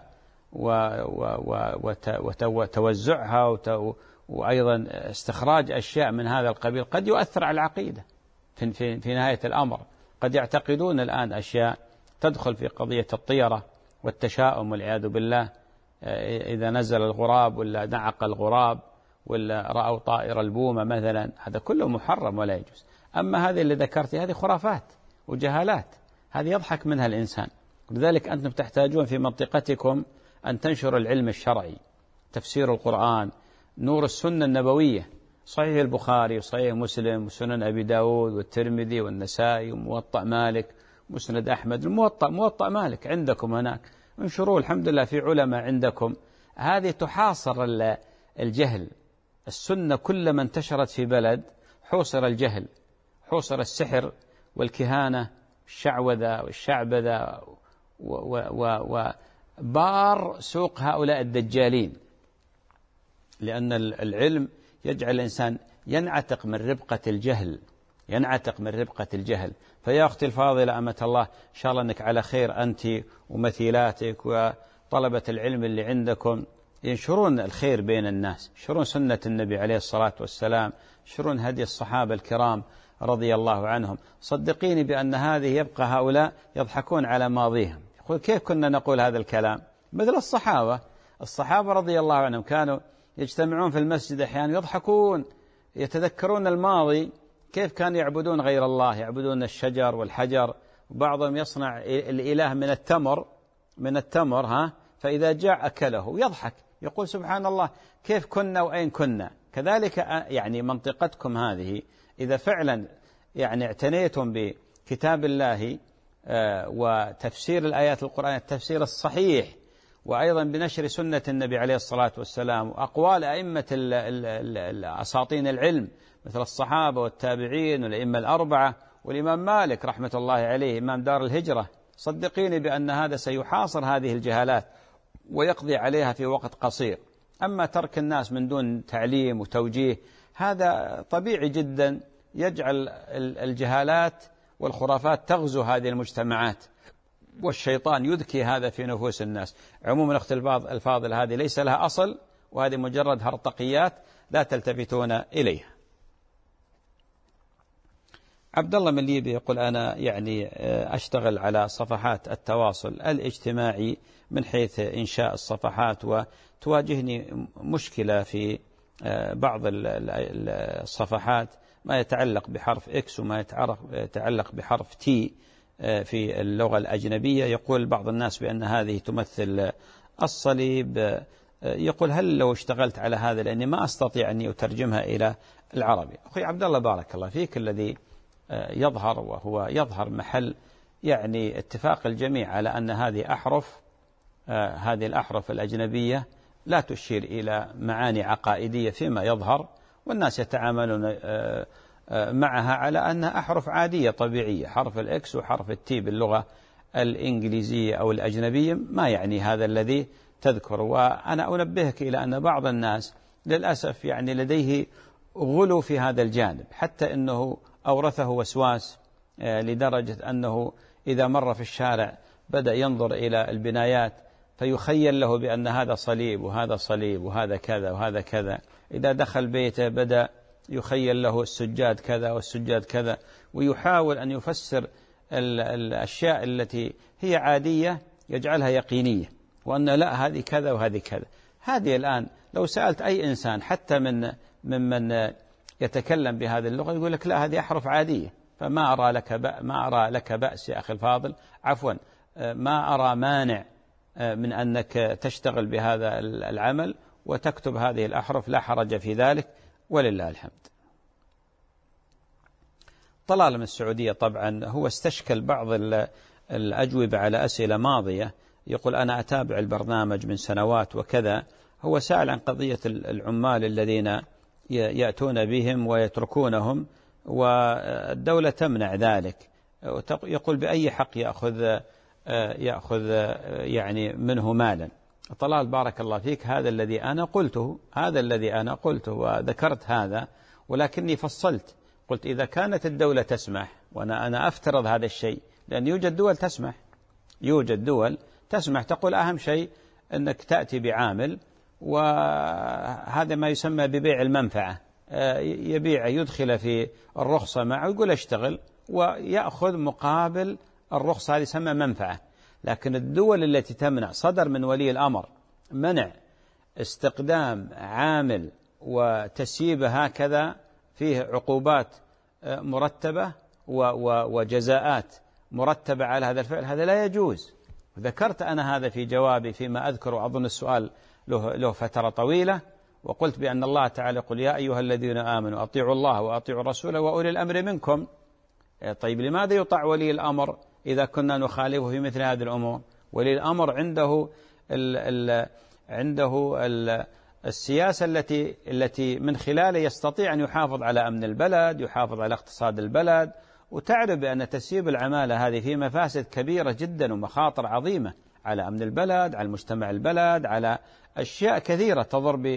وتوزعها وأيضا استخراج أشياء من هذا القبيل قد يؤثر على العقيدة في نهاية الأمر. قد يعتقدون الآن أشياء تدخل في قضية الطيرة والتشاؤم والعياذ بالله، إذا نزل الغراب ولا نعق الغراب ولا رأوا طائر البومة مثلا، هذا كله محرم ولا يجوز. أما هذه اللي ذكرتي هذه خرافات وجهالات، هذه يضحك منها الإنسان. لذلك أنتم تحتاجون في منطقتكم أن تنشروا العلم الشرعي، تفسير القرآن، نور السنة النبوية، صحيح البخاري وصحيح مسلم وسنن أبي داود والترمذي والنسائي وموطأ مالك مسند أحمد، الموطأ موطأ مالك عندكم هناك، انشروا الحمد لله في علماء عندكم. هذه تحاصر الجهل. السنة كلما انتشرت في بلد حوصر الجهل، حوصر السحر والكهانة والشعوذة والشعبذة، وبار سوق هؤلاء الدجالين. لأن العلم يجعل الإنسان ينعتق من ربقة الجهل، ينعتق من ربقة الجهل. فيا أختي الفاضلة أمة الله، إن شاء الله أنك على خير أنت ومثيلاتك وطلبة العلم اللي عندكم، ينشرون الخير بين الناس، ينشرون سنة النبي عليه الصلاة والسلام، ينشرون هدي الصحابة الكرام رضي الله عنهم. صدقيني بأن هذه يبقى هؤلاء يضحكون على ماضيهم، يقول كيف كنا نقول هذا الكلام؟ مثل الصحابة، الصحابة رضي الله عنهم كانوا يجتمعون في المسجد أحيانا يضحكون، يتذكرون الماضي كيف كانوا يعبدون غير الله، يعبدون الشجر والحجر، وبعضهم يصنع الإله من التمر من التمر ها فإذا جاء أكله، يضحك يقول سبحان الله كيف كنا وأين كنا. كذلك يعني منطقتكم هذه إذا فعلا يعني اعتنيتم بكتاب الله وتفسير الآيات القرآن التفسير الصحيح، وأيضا بنشر سنة النبي عليه الصلاة والسلام وأقوال أئمة أساطين العلم مثل الصحابة والتابعين والأئمة الأربعة والإمام مالك رحمة الله عليه إمام دار الهجرة، صدقيني بأن هذا سيحاصر هذه الجهالات ويقضي عليها في وقت قصير. أما ترك الناس من دون تعليم وتوجيه هذا طبيعي جدا، يجعل الجهالات والخرافات تغزو هذه المجتمعات، والشيطان يذكي هذا في نفوس الناس. عموما أخت الفاضل هذه ليس لها أصل، وهذه مجرد هرطقيات لا تلتفتون إليها. عبد الله من ليبيا يقول أنا يعني أشتغل على صفحات التواصل الاجتماعي من حيث إنشاء الصفحات، وتواجهني مشكلة في بعض الصفحات ما يتعلق بحرف إكس وما يتعلق بحرف تي في اللغة الأجنبية. يقول بعض الناس بأن هذه تمثل الصليب. يقول هل لو اشتغلت على هذا لأني ما أستطيع أن أترجمها إلى العربي. أخي عبد الله بارك الله فيك، الذي يظهر وهو يظهر محل يعني اتفاق الجميع على أن هذه أحرف آه هذه الأحرف الأجنبية لا تشير إلى معاني عقائدية فيما يظهر، والناس يتعاملون آه آه معها على أنها أحرف عادية طبيعية، حرف الإكس وحرف التي باللغة الإنجليزية أو الأجنبية ما يعني هذا الذي تذكر. وأنا أنبهك إلى أن بعض الناس للأسف يعني لديه غلو في هذا الجانب، حتى أنه أورثه وسواس لدرجة أنه إذا مر في الشارع بدأ ينظر إلى البنايات فيخيل له بأن هذا صليب وهذا صليب وهذا كذا وهذا كذا. إذا دخل بيته بدأ يخيل له السجاد كذا والسجاد كذا، ويحاول أن يفسر الأشياء التي هي عادية يجعلها يقينية، وأن لا هذه كذا وهذه كذا. هذه الآن لو سألت أي إنسان حتى من ممن يتكلم بهذه اللغة يقول لك لا هذه أحرف عادية، فما أرى لك ما أرى لك بأس يا أخي الفاضل، عفوا ما أرى مانع من أنك تشتغل بهذا العمل وتكتب هذه الأحرف، لا حرج في ذلك ولله الحمد. طلال من السعودية طبعا هو استشكل بعض الأجوبة على أسئلة ماضية، يقول أنا أتابع البرنامج من سنوات وكذا. هو سأل عن قضية العمال الذين يأتون بهم ويتركونهم والدولة تمنع ذلك، يقول بأي حق يأخذ يأخذ يعني منه مالا. طلال بارك الله فيك، هذا الذي أنا قلته هذا الذي أنا قلته وذكرت هذا، ولكني فصلت قلت إذا كانت الدولة تسمح، وأنا أنا أفترض هذا الشيء لأن يوجد دول تسمح يوجد دول تسمح تقول أهم شيء أنك تأتي بعامل، وهذا ما يسمى ببيع المنفعة، يبيع يدخل في الرخصة معه ويقول اشتغل ويأخذ مقابل الرخصة، هذه يسمى منفعة. لكن الدول التي تمنع صدر من ولي الأمر منع استقدام عامل وتسييبه هكذا فيه عقوبات مرتبة وجزاءات مرتبة على هذا الفعل، هذا لا يجوز. ذكرت أنا هذا في جوابي فيما أذكر، وأظن السؤال له, له فترة طويلة، وقلت بأن الله تعالى يقول يا أيها الذين آمنوا أطيعوا الله وأطيعوا الرسول وأولي الأمر منكم. طيب لماذا يطاع ولي الأمر إذا كنا نخالفه في مثل هذه الأمور؟ ولي الأمر عنده ال ال عنده ال السياسة التي التي من خلالها يستطيع أن يحافظ على أمن البلد، يحافظ على اقتصاد البلد. وتعرف بأن تسييب العمالة هذه في مفاسد كبيرة جدا ومخاطر عظيمة على أمن البلد، على المجتمع البلد، على أشياء كثيرة تضر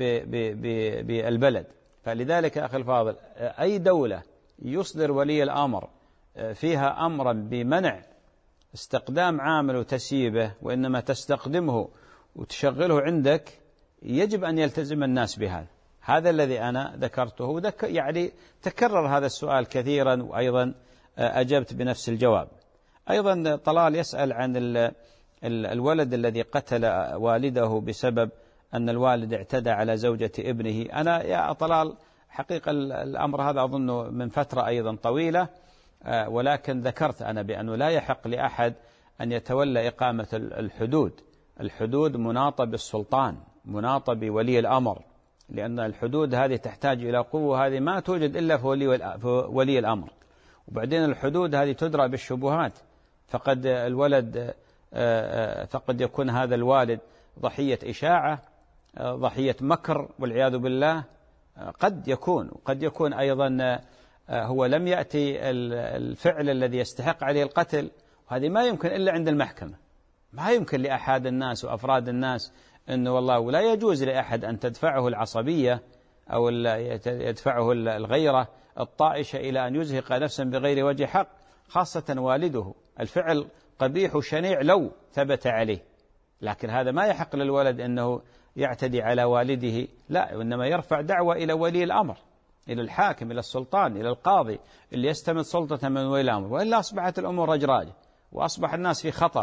بالبلد. فلذلك أخي الفاضل أي دولة يصدر ولي الأمر فيها أمرا بمنع استقدام عامل وتسييبه، وإنما تستقدمه وتشغله عندك، يجب أن يلتزم الناس بهذا. هذا الذي أنا ذكرته، وذك يعني تكرر هذا السؤال كثيرا وأيضا أجبت بنفس الجواب. أيضا طلال يسأل عن ال الولد الذي قتل والده بسبب أن الوالد اعتدى على زوجة ابنه. أنا يا طلال حقيقة الأمر هذا أظن من فترة أيضا طويلة، ولكن ذكرت أنا بأنه لا يحق لأحد أن يتولى إقامة الحدود. الحدود مناطة بالسلطان، مناطة بولي الأمر، لأن الحدود هذه تحتاج إلى قوة، هذه ما توجد إلا في ولي, في ولي الأمر. وبعدين الحدود هذه تدرى بالشبهات، فقد الولد فقد يكون هذا الوالد ضحية إشاعة، ضحية مكر والعياذ بالله، قد يكون قد يكون أيضا هو لم يأتي الفعل الذي يستحق عليه القتل، وهذه ما يمكن إلا عند المحكمة. ما يمكن لأحد الناس وأفراد الناس أنه والله ولا يجوز لأحد أن تدفعه العصبية أو يدفعه الغيرة الطائشة إلى أن يزهق نفسا بغير وجه حق، خاصة والده. الفعل قبيح وشنيع لو ثبت عليه، لكن هذا ما يحق للولد أنه يعتدي على والده، لا، وإنما يرفع دعوة إلى ولي الأمر، إلى الحاكم، إلى السلطان، إلى القاضي اللي يستمد سلطة من ولي الأمر، وإلا أصبحت الأمور رجراجة وأصبح الناس في خطر،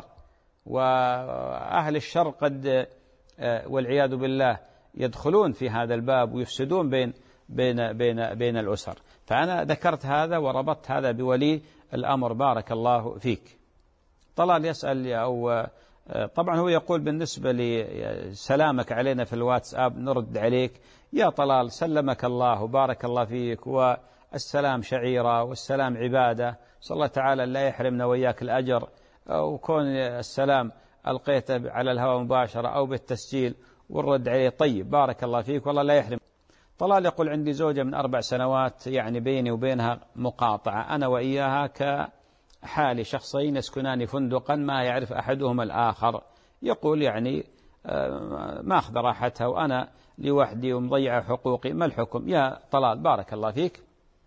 وأهل الشر قد والعياذ بالله يدخلون في هذا الباب ويفسدون بين بين بين بين الأسر. فأنا ذكرت هذا وربطت هذا بولي الأمر. بارك الله فيك. طلال يسأل أو طبعا هو يقول بالنسبة لسلامك علينا في الواتساب نرد عليك. يا طلال سلمك الله وبارك الله فيك، والسلام شعيرة والسلام عبادة، صلى الله تعالى لا يحرمنا وإياك الأجر، وكون السلام ألقيته على الهواء مباشرة أو بالتسجيل والرد عليه طيب بارك الله فيك والله لا يحرم. طلال يقول عندي زوجة من أربع سنوات يعني بيني وبينها مقاطعة، أنا وإياها كحال شخصين يسكنان فندقا ما يعرف أحدهما الآخر، يقول يعني ما أخذ راحتها وأنا لوحدي ومضيع حقوقي، ما الحكم يا طلال؟ بارك الله فيك.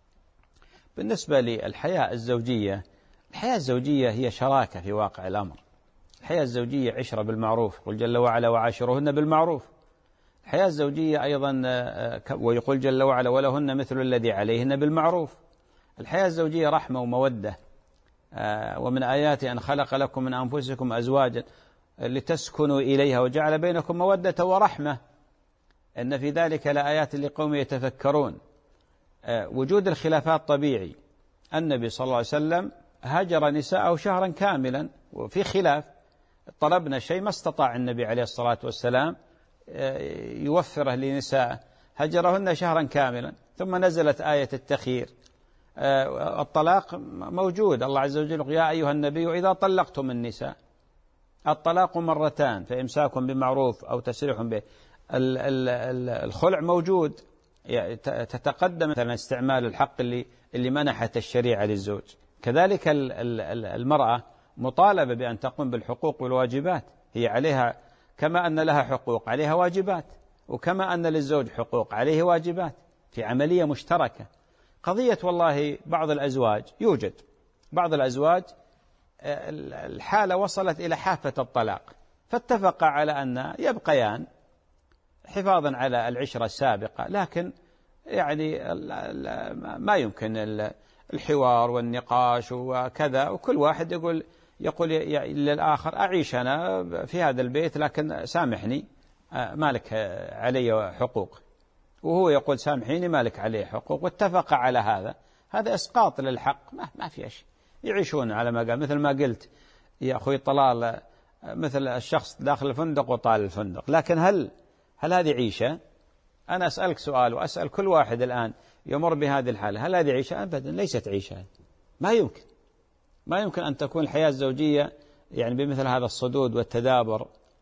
بالنسبة للحياة الزوجية، الحياة الزوجية هي شراكة في واقع الأمر. الحياة الزوجية عشرة بالمعروف، قل جل وعلا وعاشرهن بالمعروف. الحياة الزوجية أيضا ويقول جل وعلا ولهن مثل الذي عليهن بالمعروف. الحياة الزوجية رحمة ومودة، ومن آياته أن خلق لكم من أنفسكم أزواجا لتسكنوا إليها وجعل بينكم مودة ورحمة، إن في ذلك لآيات لقوم يتفكرون. وجود الخلافات طبيعي، النبي صلى الله عليه وسلم هجر نساءه شهرا كاملا وفي خلاف، طلبنا شيء ما استطاع النبي عليه الصلاة والسلام يوفره لنساء، هجرهن شهرا كاملا، ثم نزلت آية التخيير. الطلاق موجود، الله عز وجل يا أيها النبي إذا طلقتم النساء، الطلاق مرتان فإمساك بمعروف أو تسريح به. الخلع موجود، تتقدم مثلا استعمال الحق اللي اللي منحت الشريعة للزوج. كذلك المرأة مطالبة بأن تقوم بالحقوق والواجبات، هي عليها كما أن لها حقوق عليها واجبات، وكما أن للزوج حقوق عليه واجبات، في عملية مشتركة. قضية والله بعض الأزواج، يوجد بعض الأزواج الحالة وصلت إلى حافة الطلاق، فاتفقا على أن يبقيان حفاظا على العشرة السابقة، لكن يعني ما يمكن الحوار والنقاش وكذا، وكل واحد يقول يقول للآخر أعيش أنا في هذا البيت لكن سامحني مالك علي حقوق، وهو يقول سامحيني مالك علي حقوق، واتفق على هذا. هذا إسقاط للحق، ما, ما في شيء، يعيشون على ما قال. مثل ما قلت يا أخوي طلال، مثل الشخص داخل الفندق وطال الفندق، لكن هل هل هذه عيشة؟ أنا أسألك سؤال وأسأل كل واحد الآن يمر بهذه الحالة، هل هذه عيشة؟ أبدا ليست عيشة، ما يمكن ما يمكن أن تكون الحياة الزوجية يعني بمثل هذا الصدود والتدابر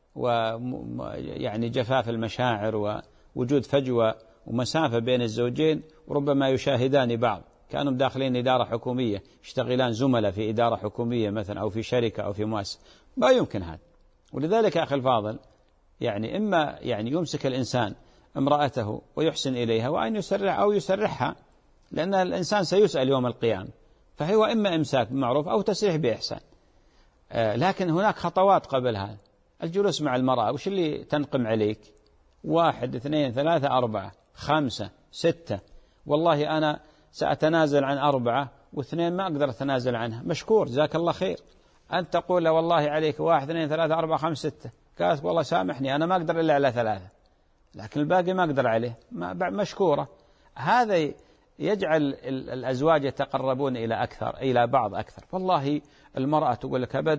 ويعني جفاف المشاعر ووجود فجوة ومسافة بين الزوجين، وربما يشاهدان بعض كانوا داخلين إدارة حكومية، يشتغلان زملاء في إدارة حكومية مثلا أو في شركة أو في مؤسسة، ما يمكن هذا. ولذلك أخي الفاضل يعني إما يعني يمسك الإنسان امرأته ويحسن إليها، وأن يسرح أو يسرحها، لأن الإنسان سيسأل يوم القيامة، فهو إما إمساك بمعروف أو تسريح بإحسان. آه لكن هناك خطوات قبل هذا. الجلوس مع المرأة، وش اللي تنقم عليك؟ واحد اثنين ثلاثة أربعة خمسة ستة، والله أنا سأتنازل عن أربعة واثنين ما أقدر أتنازل عنها، مشكور جزاك الله خير. أنت تقول له والله عليك واحد اثنين ثلاثة أربعة خمسة ستة، قالت والله سامحني أنا ما أقدر إلا على ثلاثة، لكن الباقي ما أقدر عليه، مشكورة. هذا يجعل الأزواج يتقربون إلى أكثر إلى بعض أكثر. والله المرأة تقول لك أبد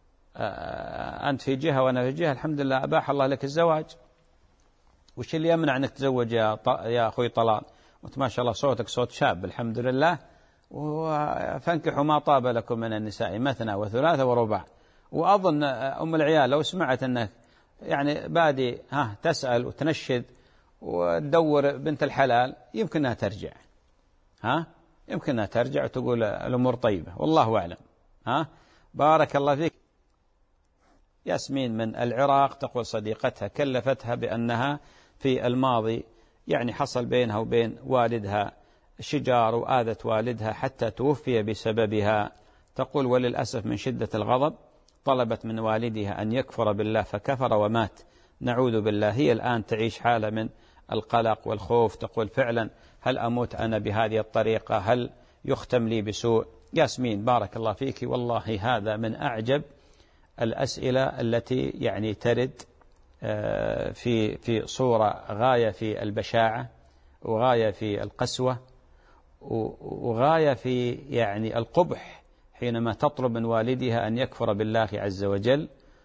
أنت في جهة وأنا في جهة، الحمد لله أباح الله لك الزواج، وش اللي يمنع أنك تزوج يا يا أخوي طلال؟ وأنت ما شاء الله صوتك صوت شاب الحمد لله، فانكحوا ما طاب لكم من النساء مثنى وثلاثة ورباع. وأظن أم العيال لو سمعت أنك يعني بادي ها تسأل وتنشد وتدور بنت الحلال، يمكن أنها ترجع، ها يمكن أنها ترجع وتقول الأمور طيبة، والله أعلم. ها بارك الله فيك. ياسمين من العراق تقول صديقتها كلفتها بأنها في الماضي يعني حصل بينها وبين والدها شجار وآذت والدها حتى توفي بسببها. تقول وللأسف من شدة الغضب طلبت من والدها أن يكفر بالله فكفر ومات، نعوذ بالله. هي الآن تعيش حالة من القلق والخوف، تقول فعلا هل أموت أنا بهذه الطريقة؟ هل يختم لي بسوء؟ ياسمين بارك الله فيك، والله هذا من أعجب الأسئلة التي يعني ترد في في صورة غاية في البشاعة وغاية في القسوة وغاية في يعني القبح، حينما تطلب من والدها أن يكفر بالله عز وجل.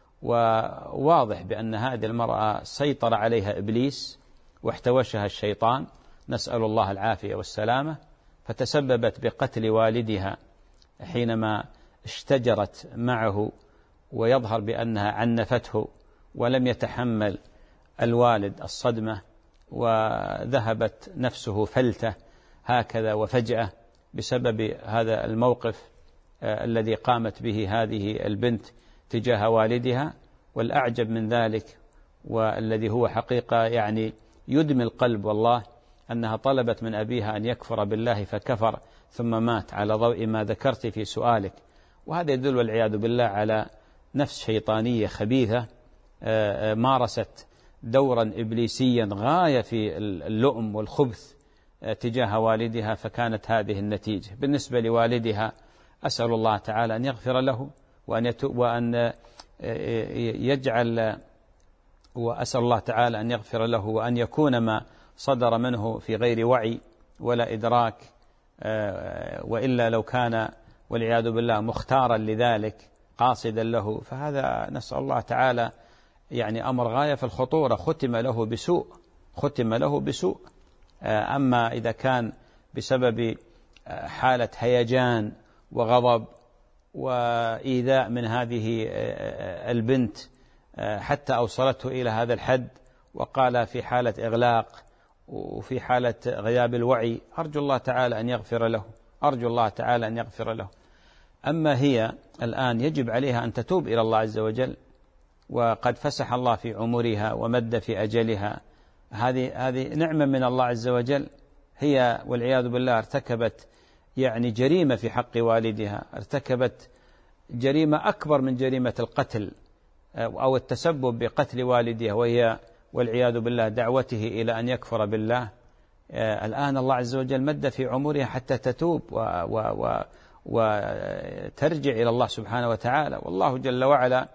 وواضح بأن هذه المرأة سيطر عليها إبليس واحتوشها الشيطان، نسأل الله العافية والسلامة، فتسببت بقتل والدها حينما اشتجرت معه ويظهر بأنها عنفته ولم يتحمل الوالد الصدمة وذهبت نفسه فلتة هكذا وفجأة بسبب هذا الموقف الذي قامت به هذه البنت تجاه والدها. والأعجب من ذلك والذي هو حقيقة يعني يدمي القلب والله أنها طلبت من أبيها أن يكفر بالله فكفر ثم مات على ضوء ما ذكرت في سؤالك. وهذا يدل والعياذ بالله على نفس شيطانية خبيثة مارست دورا إبليسيا غاية في اللؤم والخبث تجاه والدها، فكانت هذه النتيجة. بالنسبة لوالدها أسأل الله تعالى أن يغفر له وأن يتوب وأن يجعل وأسأل الله تعالى أن يغفر له وأن يكون ما صدر منه في غير وعي ولا إدراك، وإلا لو كان والعياذ بالله مختارا لذلك قاصدا له فهذا نسأل الله تعالى يعني أمر غاية في الخطورة، ختم له بسوء ختم له بسوء. أما إذا كان بسبب حالة هيجان وغضب وإيذاء من هذه البنت حتى أوصلته إلى هذا الحد وقال في حالة إغلاق وفي حالة غياب الوعي، أرجو الله تعالى أن يغفر له أرجو الله تعالى أن يغفر له. أما هي الآن يجب عليها أن تتوب إلى الله عز وجل، وقد فسح الله في عمرها ومد في أجلها، هذه هذه نعمة من الله عز وجل. هي والعياذ بالله ارتكبت يعني جريمة في حق والدها، ارتكبت جريمة أكبر من جريمة القتل أو التسبب بقتل والدها، وهي والعياذ بالله دعوته إلى أن يكفر بالله. الآن الله عز وجل مد في عمرها حتى تتوب و و و وترجع إلى الله سبحانه وتعالى. والله جل وعلا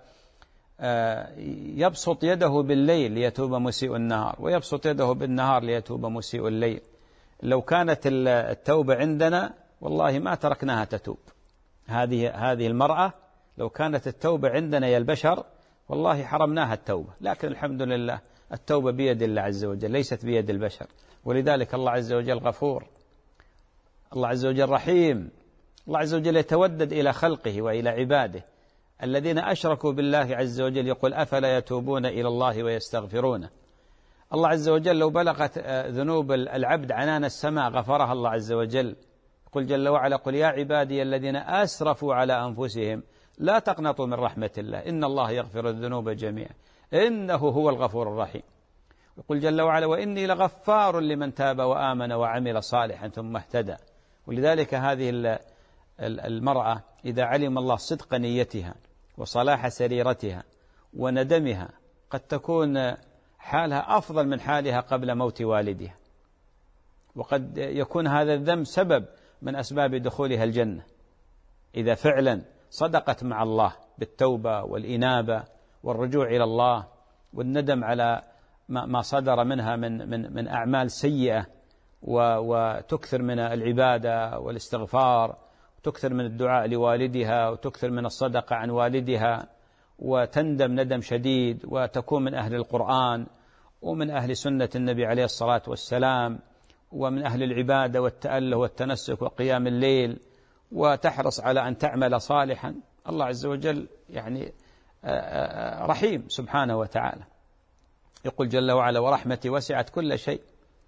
يبسط يده بالليل ليتوب مسيء النهار، ويبسط يده بالنهار ليتوب مسيء الليل. لو كانت التوبة عندنا والله ما تركناها تتوب. هذه هذه المرأة لو كانت التوبة عندنا يا البشر والله حرمناها التوبة، لكن الحمد لله التوبة بيد الله عز وجل ليست بيد البشر. ولذلك الله عز وجل غفور، الله عز وجل رحيم، الله عز وجل يتودد إلى خلقه وإلى عباده الذين أشركوا بالله عز وجل. يقول أفلا يتوبون إلى الله ويستغفرونه. الله عز وجل لو بلغت ذنوب العبد عنان السماء غفرها الله عز وجل. قل جل وعلا قل يا عبادي الذين أسرفوا على أنفسهم لا تقنطوا من رحمة الله إن الله يغفر الذنوب جميعا إنه هو الغفور الرحيم. يقول جل وعلا وإني لغفار لمن تاب وآمن وعمل صالحا ثم اهتدى. ولذلك هذه المرأة إذا علم الله صدق نيتها وصلاح سريرتها وندمها قد تكون حالها أفضل من حالها قبل موت والدها، وقد يكون هذا الذنب سبب من أسباب دخولها الجنة إذا فعلا صدقت مع الله بالتوبة والإنابة والرجوع إلى الله والندم على ما صدر منها من من من أعمال سيئة، وتكثر من العبادة والاستغفار، وتكثر من الدعاء لوالدها، وتكثر من الصدقة عن والدها، وتندم ندم شديد، وتكون من أهل القرآن ومن أهل سنة النبي عليه الصلاة والسلام، ومن أهل العبادة والتأله والتنسك وقيام الليل، وتحرص على أن تعمل صالحا. الله عز وجل يعني رحيم سبحانه وتعالى. يقول جل وعلا ورحمتي وسعت كل شيء.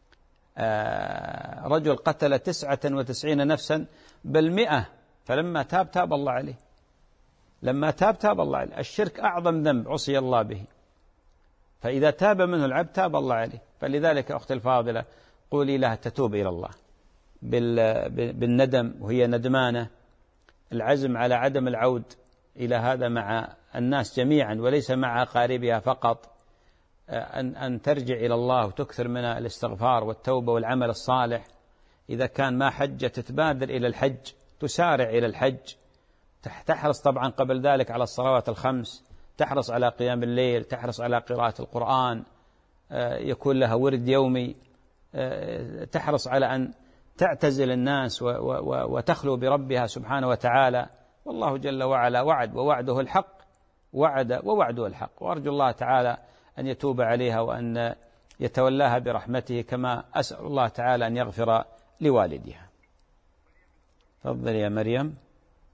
رجل قتل تسعة وتسعين نفسا بل مئة فلما تاب تاب الله عليه. لما تاب تاب الله عليه. الشرك أعظم ذنب عصي الله به، فإذا تاب منه العبد تاب الله عليه. فلذلك أختي الفاضلة قولي لها تتوب إلى الله بالندم وهي ندمانة، العزم على عدم العود إلى هذا مع الناس جميعا وليس مع أقاربها فقط، أن أن ترجع إلى الله وتكثر من الاستغفار والتوبة والعمل الصالح. إذا كان ما حج تتبادر إلى الحج، تسارع إلى الحج، تحرص طبعا قبل ذلك على الصلوات الخمس، تحرص على قيام الليل، تحرص على قراءة القرآن، يكون لها ورد يومي، تحرص على أن تعتزل الناس وتخلو بربها سبحانه وتعالى. والله جل وعلا وعد ووعده الحق، وعد ووعده الحق، وأرجو الله تعالى أن يتوب عليها وأن يتولاها برحمته كما أسأل الله تعالى أن يغفر لوالدها. تفضل يا مريم.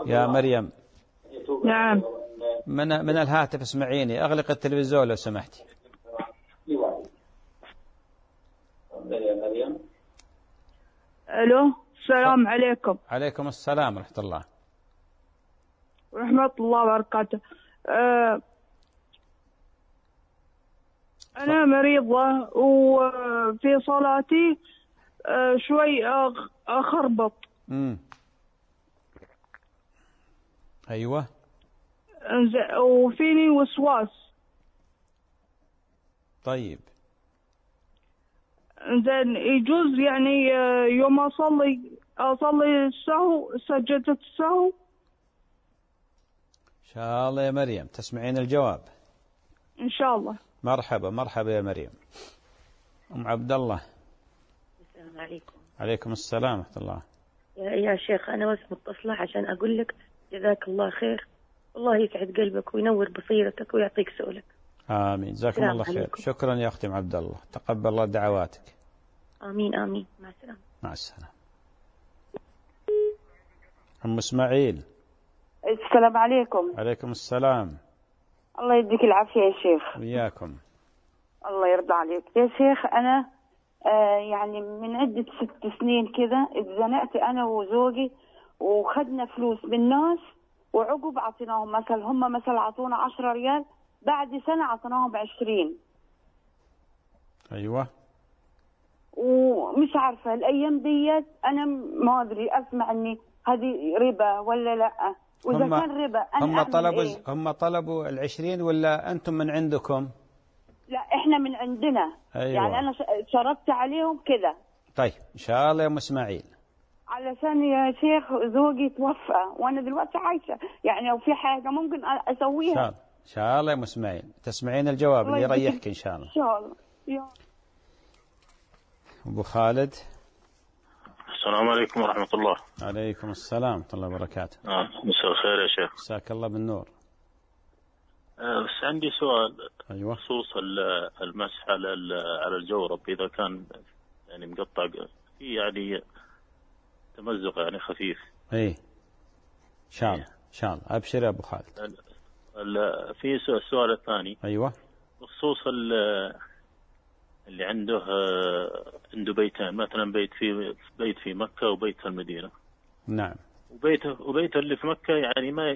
يا مريم. نعم. من من الهاتف اسمعيني، أغلق التلفزيون لو سمحتي. ألو، السلام عليكم. عليكم السلام ورحمة الله. ورحمة الله وبركاته. أه أنا مريضة وفي صلاتي أه شوي أخربط. امم أيوة. وفيني وسواس. طيب. زين يجوز يعني يوم أصلي أصلي السهو سجدة السهو؟ إن شاء الله يا مريم تسمعين الجواب. إن شاء الله. مرحبا مرحبا يا مريم. أم عبد الله. السلام عليكم. عليكم السلام ورحمة الله. يا, يا شيخ أنا بس متصلة عشان أقول لك جزاك الله خير، الله يسعد قلبك وينور بصيرتك ويعطيك سؤلك. آمين، جزاكم الله خير. عليكم. شكرا يا أختي أم عبد الله، تقبل الله دعواتك. آمين آمين. مع السلامة. مع السلامة. أم إسماعيل. السلام عليكم. عليكم السلام. الله يديك العافية يا شيخ. وياكم. الله يرضى عليك يا شيخ. أنا آه يعني من عدة ست سنين كذا اتزنقت أنا وزوجي وخدنا فلوس من ناس، وعقب عطيناهم مثلا، هم مثلا عطونا عشرة ريال، بعد سنة عطيناهم بعشرين. أيوة. ومش عارفة الأيام ديت أنا ما أدري، أسمع أني هذه ربا ولا لا، وإذا كان ربا أنا هم طلبوا إيه؟ هم طلبوا العشرين ولا أنتم من عندكم؟ لا إحنا من عندنا. أيوة. يعني أنا شرطت عليهم كذا. طيب إن شاء الله يا أم إسماعيل. علشان يا شيخ زوجي توفى وأنا دلوقتي عايشة، يعني لو في حاجة ممكن أسويها. إن شاء الله يا أم إسماعيل تسمعين الجواب اللي يريحك إن شاء الله. إن شاء الله. يا. أبو خالد. السلام عليكم ورحمة الله. عليكم السلام ورحمة الله وبركاته. آه. مساء الخير يا شيخ. مساك الله بالنور. آه بس عندي سؤال. أيوة. بخصوص المسح على على الجورب، إذا كان يعني مقطع في يعني تمزق يعني خفيف. إيه إن شاء الله إن شاء الله. أبشر يا أبو خالد. في السؤال الثاني. أيوة. بخصوص اللي عنده عنده بيتين، مثلا بيت في بيت في مكة وبيت في المدينة. نعم. وبيته وبيته اللي في مكة يعني ما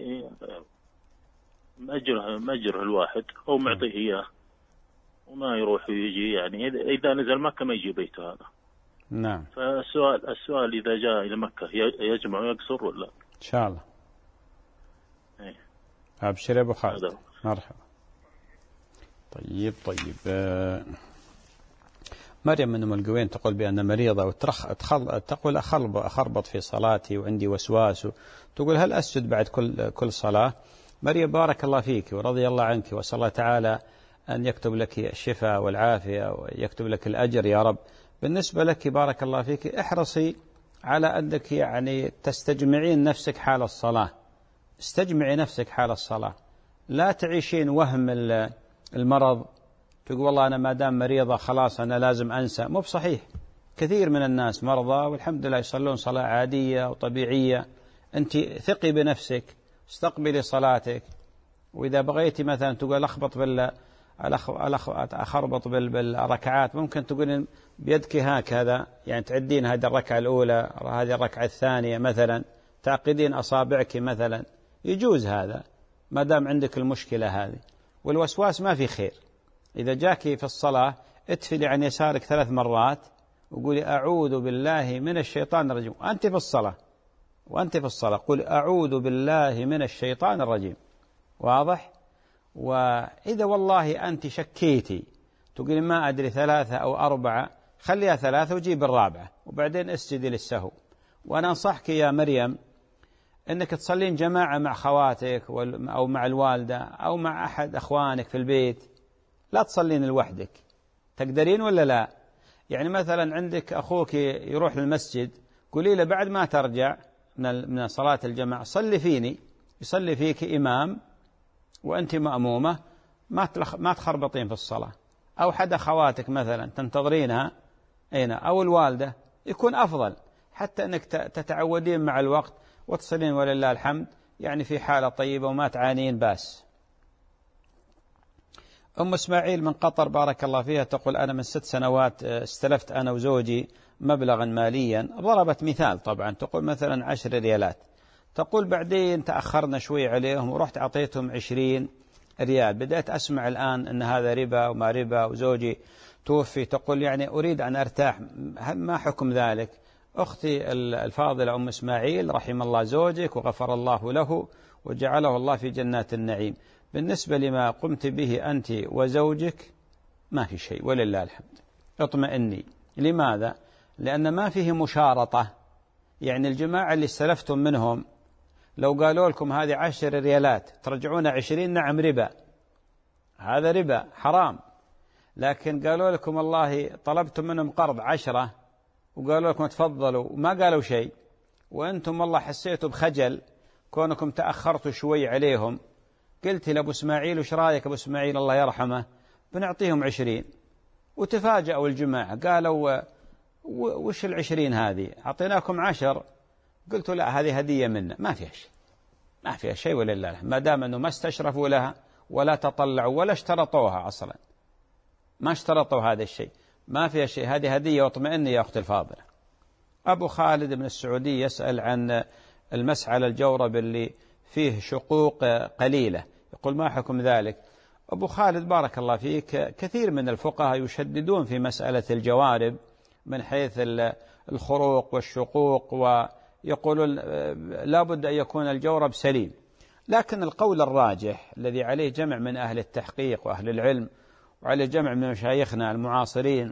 مأجره مأجره الواحد أو معطيه إياه وما يروح ويجي، يعني إذا نزل مكة ما يجي بيته هذا. نعم. فالسؤال السؤال إذا جاء إلى مكة يجمع ويقصر ولا؟ إن شاء الله. إيه. أبشر يا أبو خالد. مرحبا. طيب طيب. آه مريم من أم القوين تقول بأن مريضة وترخ تقول أخربط في صلاتي وعندي وسواس، تقول هل أسجد بعد كل كل صلاة؟ مريم بارك الله فيك ورضي الله عنك، وأسأل الله تعالى أن يكتب لك الشفاء والعافية ويكتب لك الأجر يا رب. بالنسبة لك بارك الله فيك احرصي على أنك يعني تستجمعين نفسك حال الصلاة، استجمعي نفسك حال الصلاة، لا تعيشين وهم المرض، تقول والله أنا ما دام مريضة خلاص أنا لازم أنسى. مو بصحيح، كثير من الناس مرضى والحمد لله يصلون صلاة عادية وطبيعية. أنت ثقي بنفسك، استقبلي صلاتك، وإذا بغيتي مثلا تقول أخبط بال أخربط بالركعات، ممكن تقول بيدك هكذا، يعني تعدين هذه الركعة الأولى هذه الركعة الثانية مثلا، تعقدين أصابعك مثلا، يجوز هذا ما دام عندك المشكلة هذه. والوسواس ما في خير، إذا جاك في الصلاة اتفلي عن يسارك ثلاث مرات وقولي أعوذ بالله من الشيطان الرجيم، أنت في الصلاة وأنت في الصلاة قل أعوذ بالله من الشيطان الرجيم. واضح؟ وإذا والله أنت شكيتي تقولي ما أدري ثلاثة أو أربعة، خليها ثلاثة وجيب الرابعة وبعدين اسجدي للسهو. وأنا أنصحك يا مريم أنك تصلين جماعة مع خواتك أو مع الوالدة أو مع أحد أخوانك في البيت، لا تصلين لوحدك. تقدرين ولا لا؟ يعني مثلا عندك أخوك يروح للمسجد، قولي له بعد ما ترجع من صلاة الجماعة صلي فيني، يصلي فيك إمام وأنت مأمومة، ما ما تخربطين في الصلاة. أو حد أخواتك مثلا تنتظرينها هنا أو الوالدة، يكون أفضل حتى أنك تتعودين مع الوقت. وتصلين ولله الحمد يعني في حالة طيبة وما تعانين باس. أم إسماعيل من قطر بارك الله فيها تقول أنا من ست سنوات استلفت أنا وزوجي مبلغا ماليا، ضربت مثال طبعا، تقول مثلا عشر ريالات، تقول بعدين تأخرنا شوي عليهم ورحت أعطيتهم عشرين ريال، بدأت أسمع الآن أن هذا ربا وما ربا وزوجي توفي، تقول يعني أريد أن أرتاح، ما حكم ذلك؟ أختي الفاضلة أم إسماعيل رحم الله زوجك وغفر الله له وجعله الله في جنات النعيم، بالنسبة لما قمت به أنت وزوجك ما في شيء ولله الحمد، اطمئني. لماذا؟ لأن ما فيه مشارطة، يعني الجماعة اللي استلفتم منهم لو قالوا لكم هذه عشر ريالات ترجعون عشرين، نعم ربا، هذا ربا حرام، لكن قالوا لكم الله طلبتم منهم قرض عشرة وقالوا لكم تفضلوا وما قالوا شيء، وأنتم والله حسيتوا بخجل كونكم تأخرتوا شوي عليهم، قلت لأبو إسماعيل وش رأيك أبو إسماعيل الله يرحمه بنعطيهم عشرين، وتفاجأوا الجماعة قالوا وش العشرين هذه، أعطيناكم عشر، قلتوا لا هذه هدية منا، ما فيها شيء، ما فيها شيء ولله الحمد، ما دام أنه ما استشرفوا لها ولا تطلعوا ولا اشترطوها أصلا، ما اشترطوا هذا الشيء، ما فيها شيء، هذه هدية واطمئني يا أختي الفاضلة. أبو خالد من السعودية يسأل عن المسح على الجورب اللي فيه شقوق قليلة، يقول ما حكم ذلك؟ أبو خالد بارك الله فيك، كثير من الفقهاء يشددون في مسألة الجوارب من حيث الخروق والشقوق، ويقولون لا بد أن يكون الجورب سليم، لكن القول الراجح الذي عليه جمع من أهل التحقيق وأهل العلم وعلى جمع من مشايخنا المعاصرين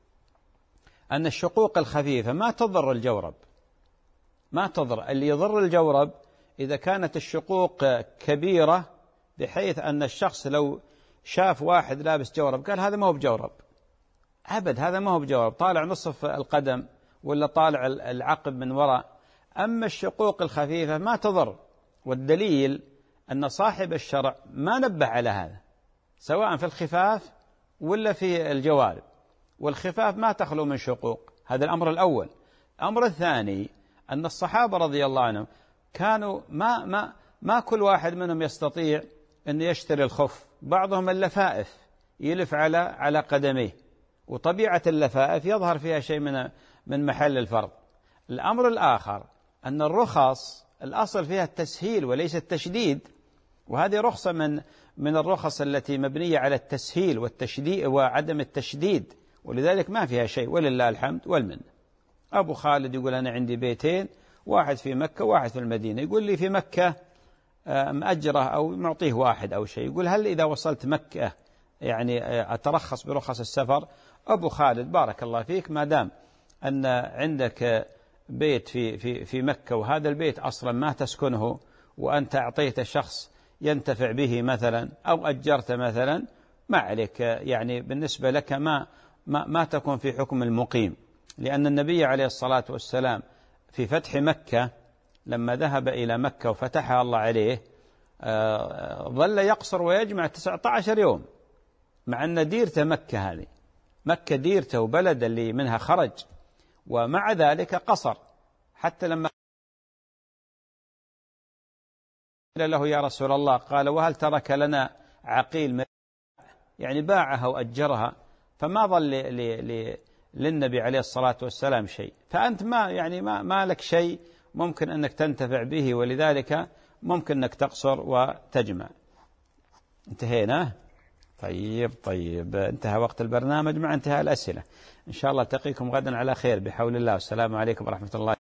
أن الشقوق الخفيفة ما تضر الجورب، ما تضر، اللي يضر الجورب إذا كانت الشقوق كبيرة بحيث أن الشخص لو شاف واحد لابس جورب قال هذا ما هو بجورب، أبد هذا ما هو بجورب، طالع نصف القدم ولا طالع العقب من وراء، أما الشقوق الخفيفة ما تضر، والدليل أن صاحب الشرع ما نبه على هذا سواء في الخفاف ولا في الجوارب، والخفاف ما تخلو من شقوق، هذا الأمر الأول. الأمر الثاني أن الصحابة رضي الله عنهم كانوا ما ما ما كل واحد منهم يستطيع أن يشتري الخف، بعضهم اللفائف يلف على على قدميه، وطبيعة اللفائف يظهر فيها شيء من من محل الفرض. الأمر الآخر أن الرخص الأصل فيها التسهيل وليس التشديد، وهذه رخصة من من الرخص التي مبنية على التسهيل والتشديد وعدم التشديد، ولذلك ما فيها شيء ولله الحمد والمنة. أبو خالد يقول أنا عندي بيتين، واحد في مكة واحد في المدينة، يقول لي في مكة مأجره أو معطيه واحد أو شيء، يقول هل إذا وصلت مكة يعني أترخص برخص السفر؟ أبو خالد بارك الله فيك، ما دام أن عندك بيت في في في مكة وهذا البيت أصلا ما تسكنه وأنت أعطيت شخص ينتفع به مثلا أو أجرت مثلا، ما عليك، يعني بالنسبة لك ما ما, ما تكون في حكم المقيم، لأن النبي عليه الصلاة والسلام في فتح مكة لما ذهب إلى مكة وفتحها الله عليه ظل يقصر ويجمع تسعة عشر يوم، مع أن ديرته مكة، هذه مكة ديرته وبلد اللي منها خرج، ومع ذلك قصر، حتى لما قال له يا رسول الله قال وهل ترك لنا عقيل، يعني باعها وأجرها، فما ظل للنبي عليه الصلاة والسلام شيء، فأنت ما يعني ما, ما لك شيء ممكن أنك تنتفع به، ولذلك ممكن أنك تقصر وتجمع. انتهينا؟ طيب طيب انتهى وقت البرنامج مع انتهاء الأسئلة، إن شاء الله تقيكم غدا على خير بحول الله، والسلام عليكم ورحمة الله.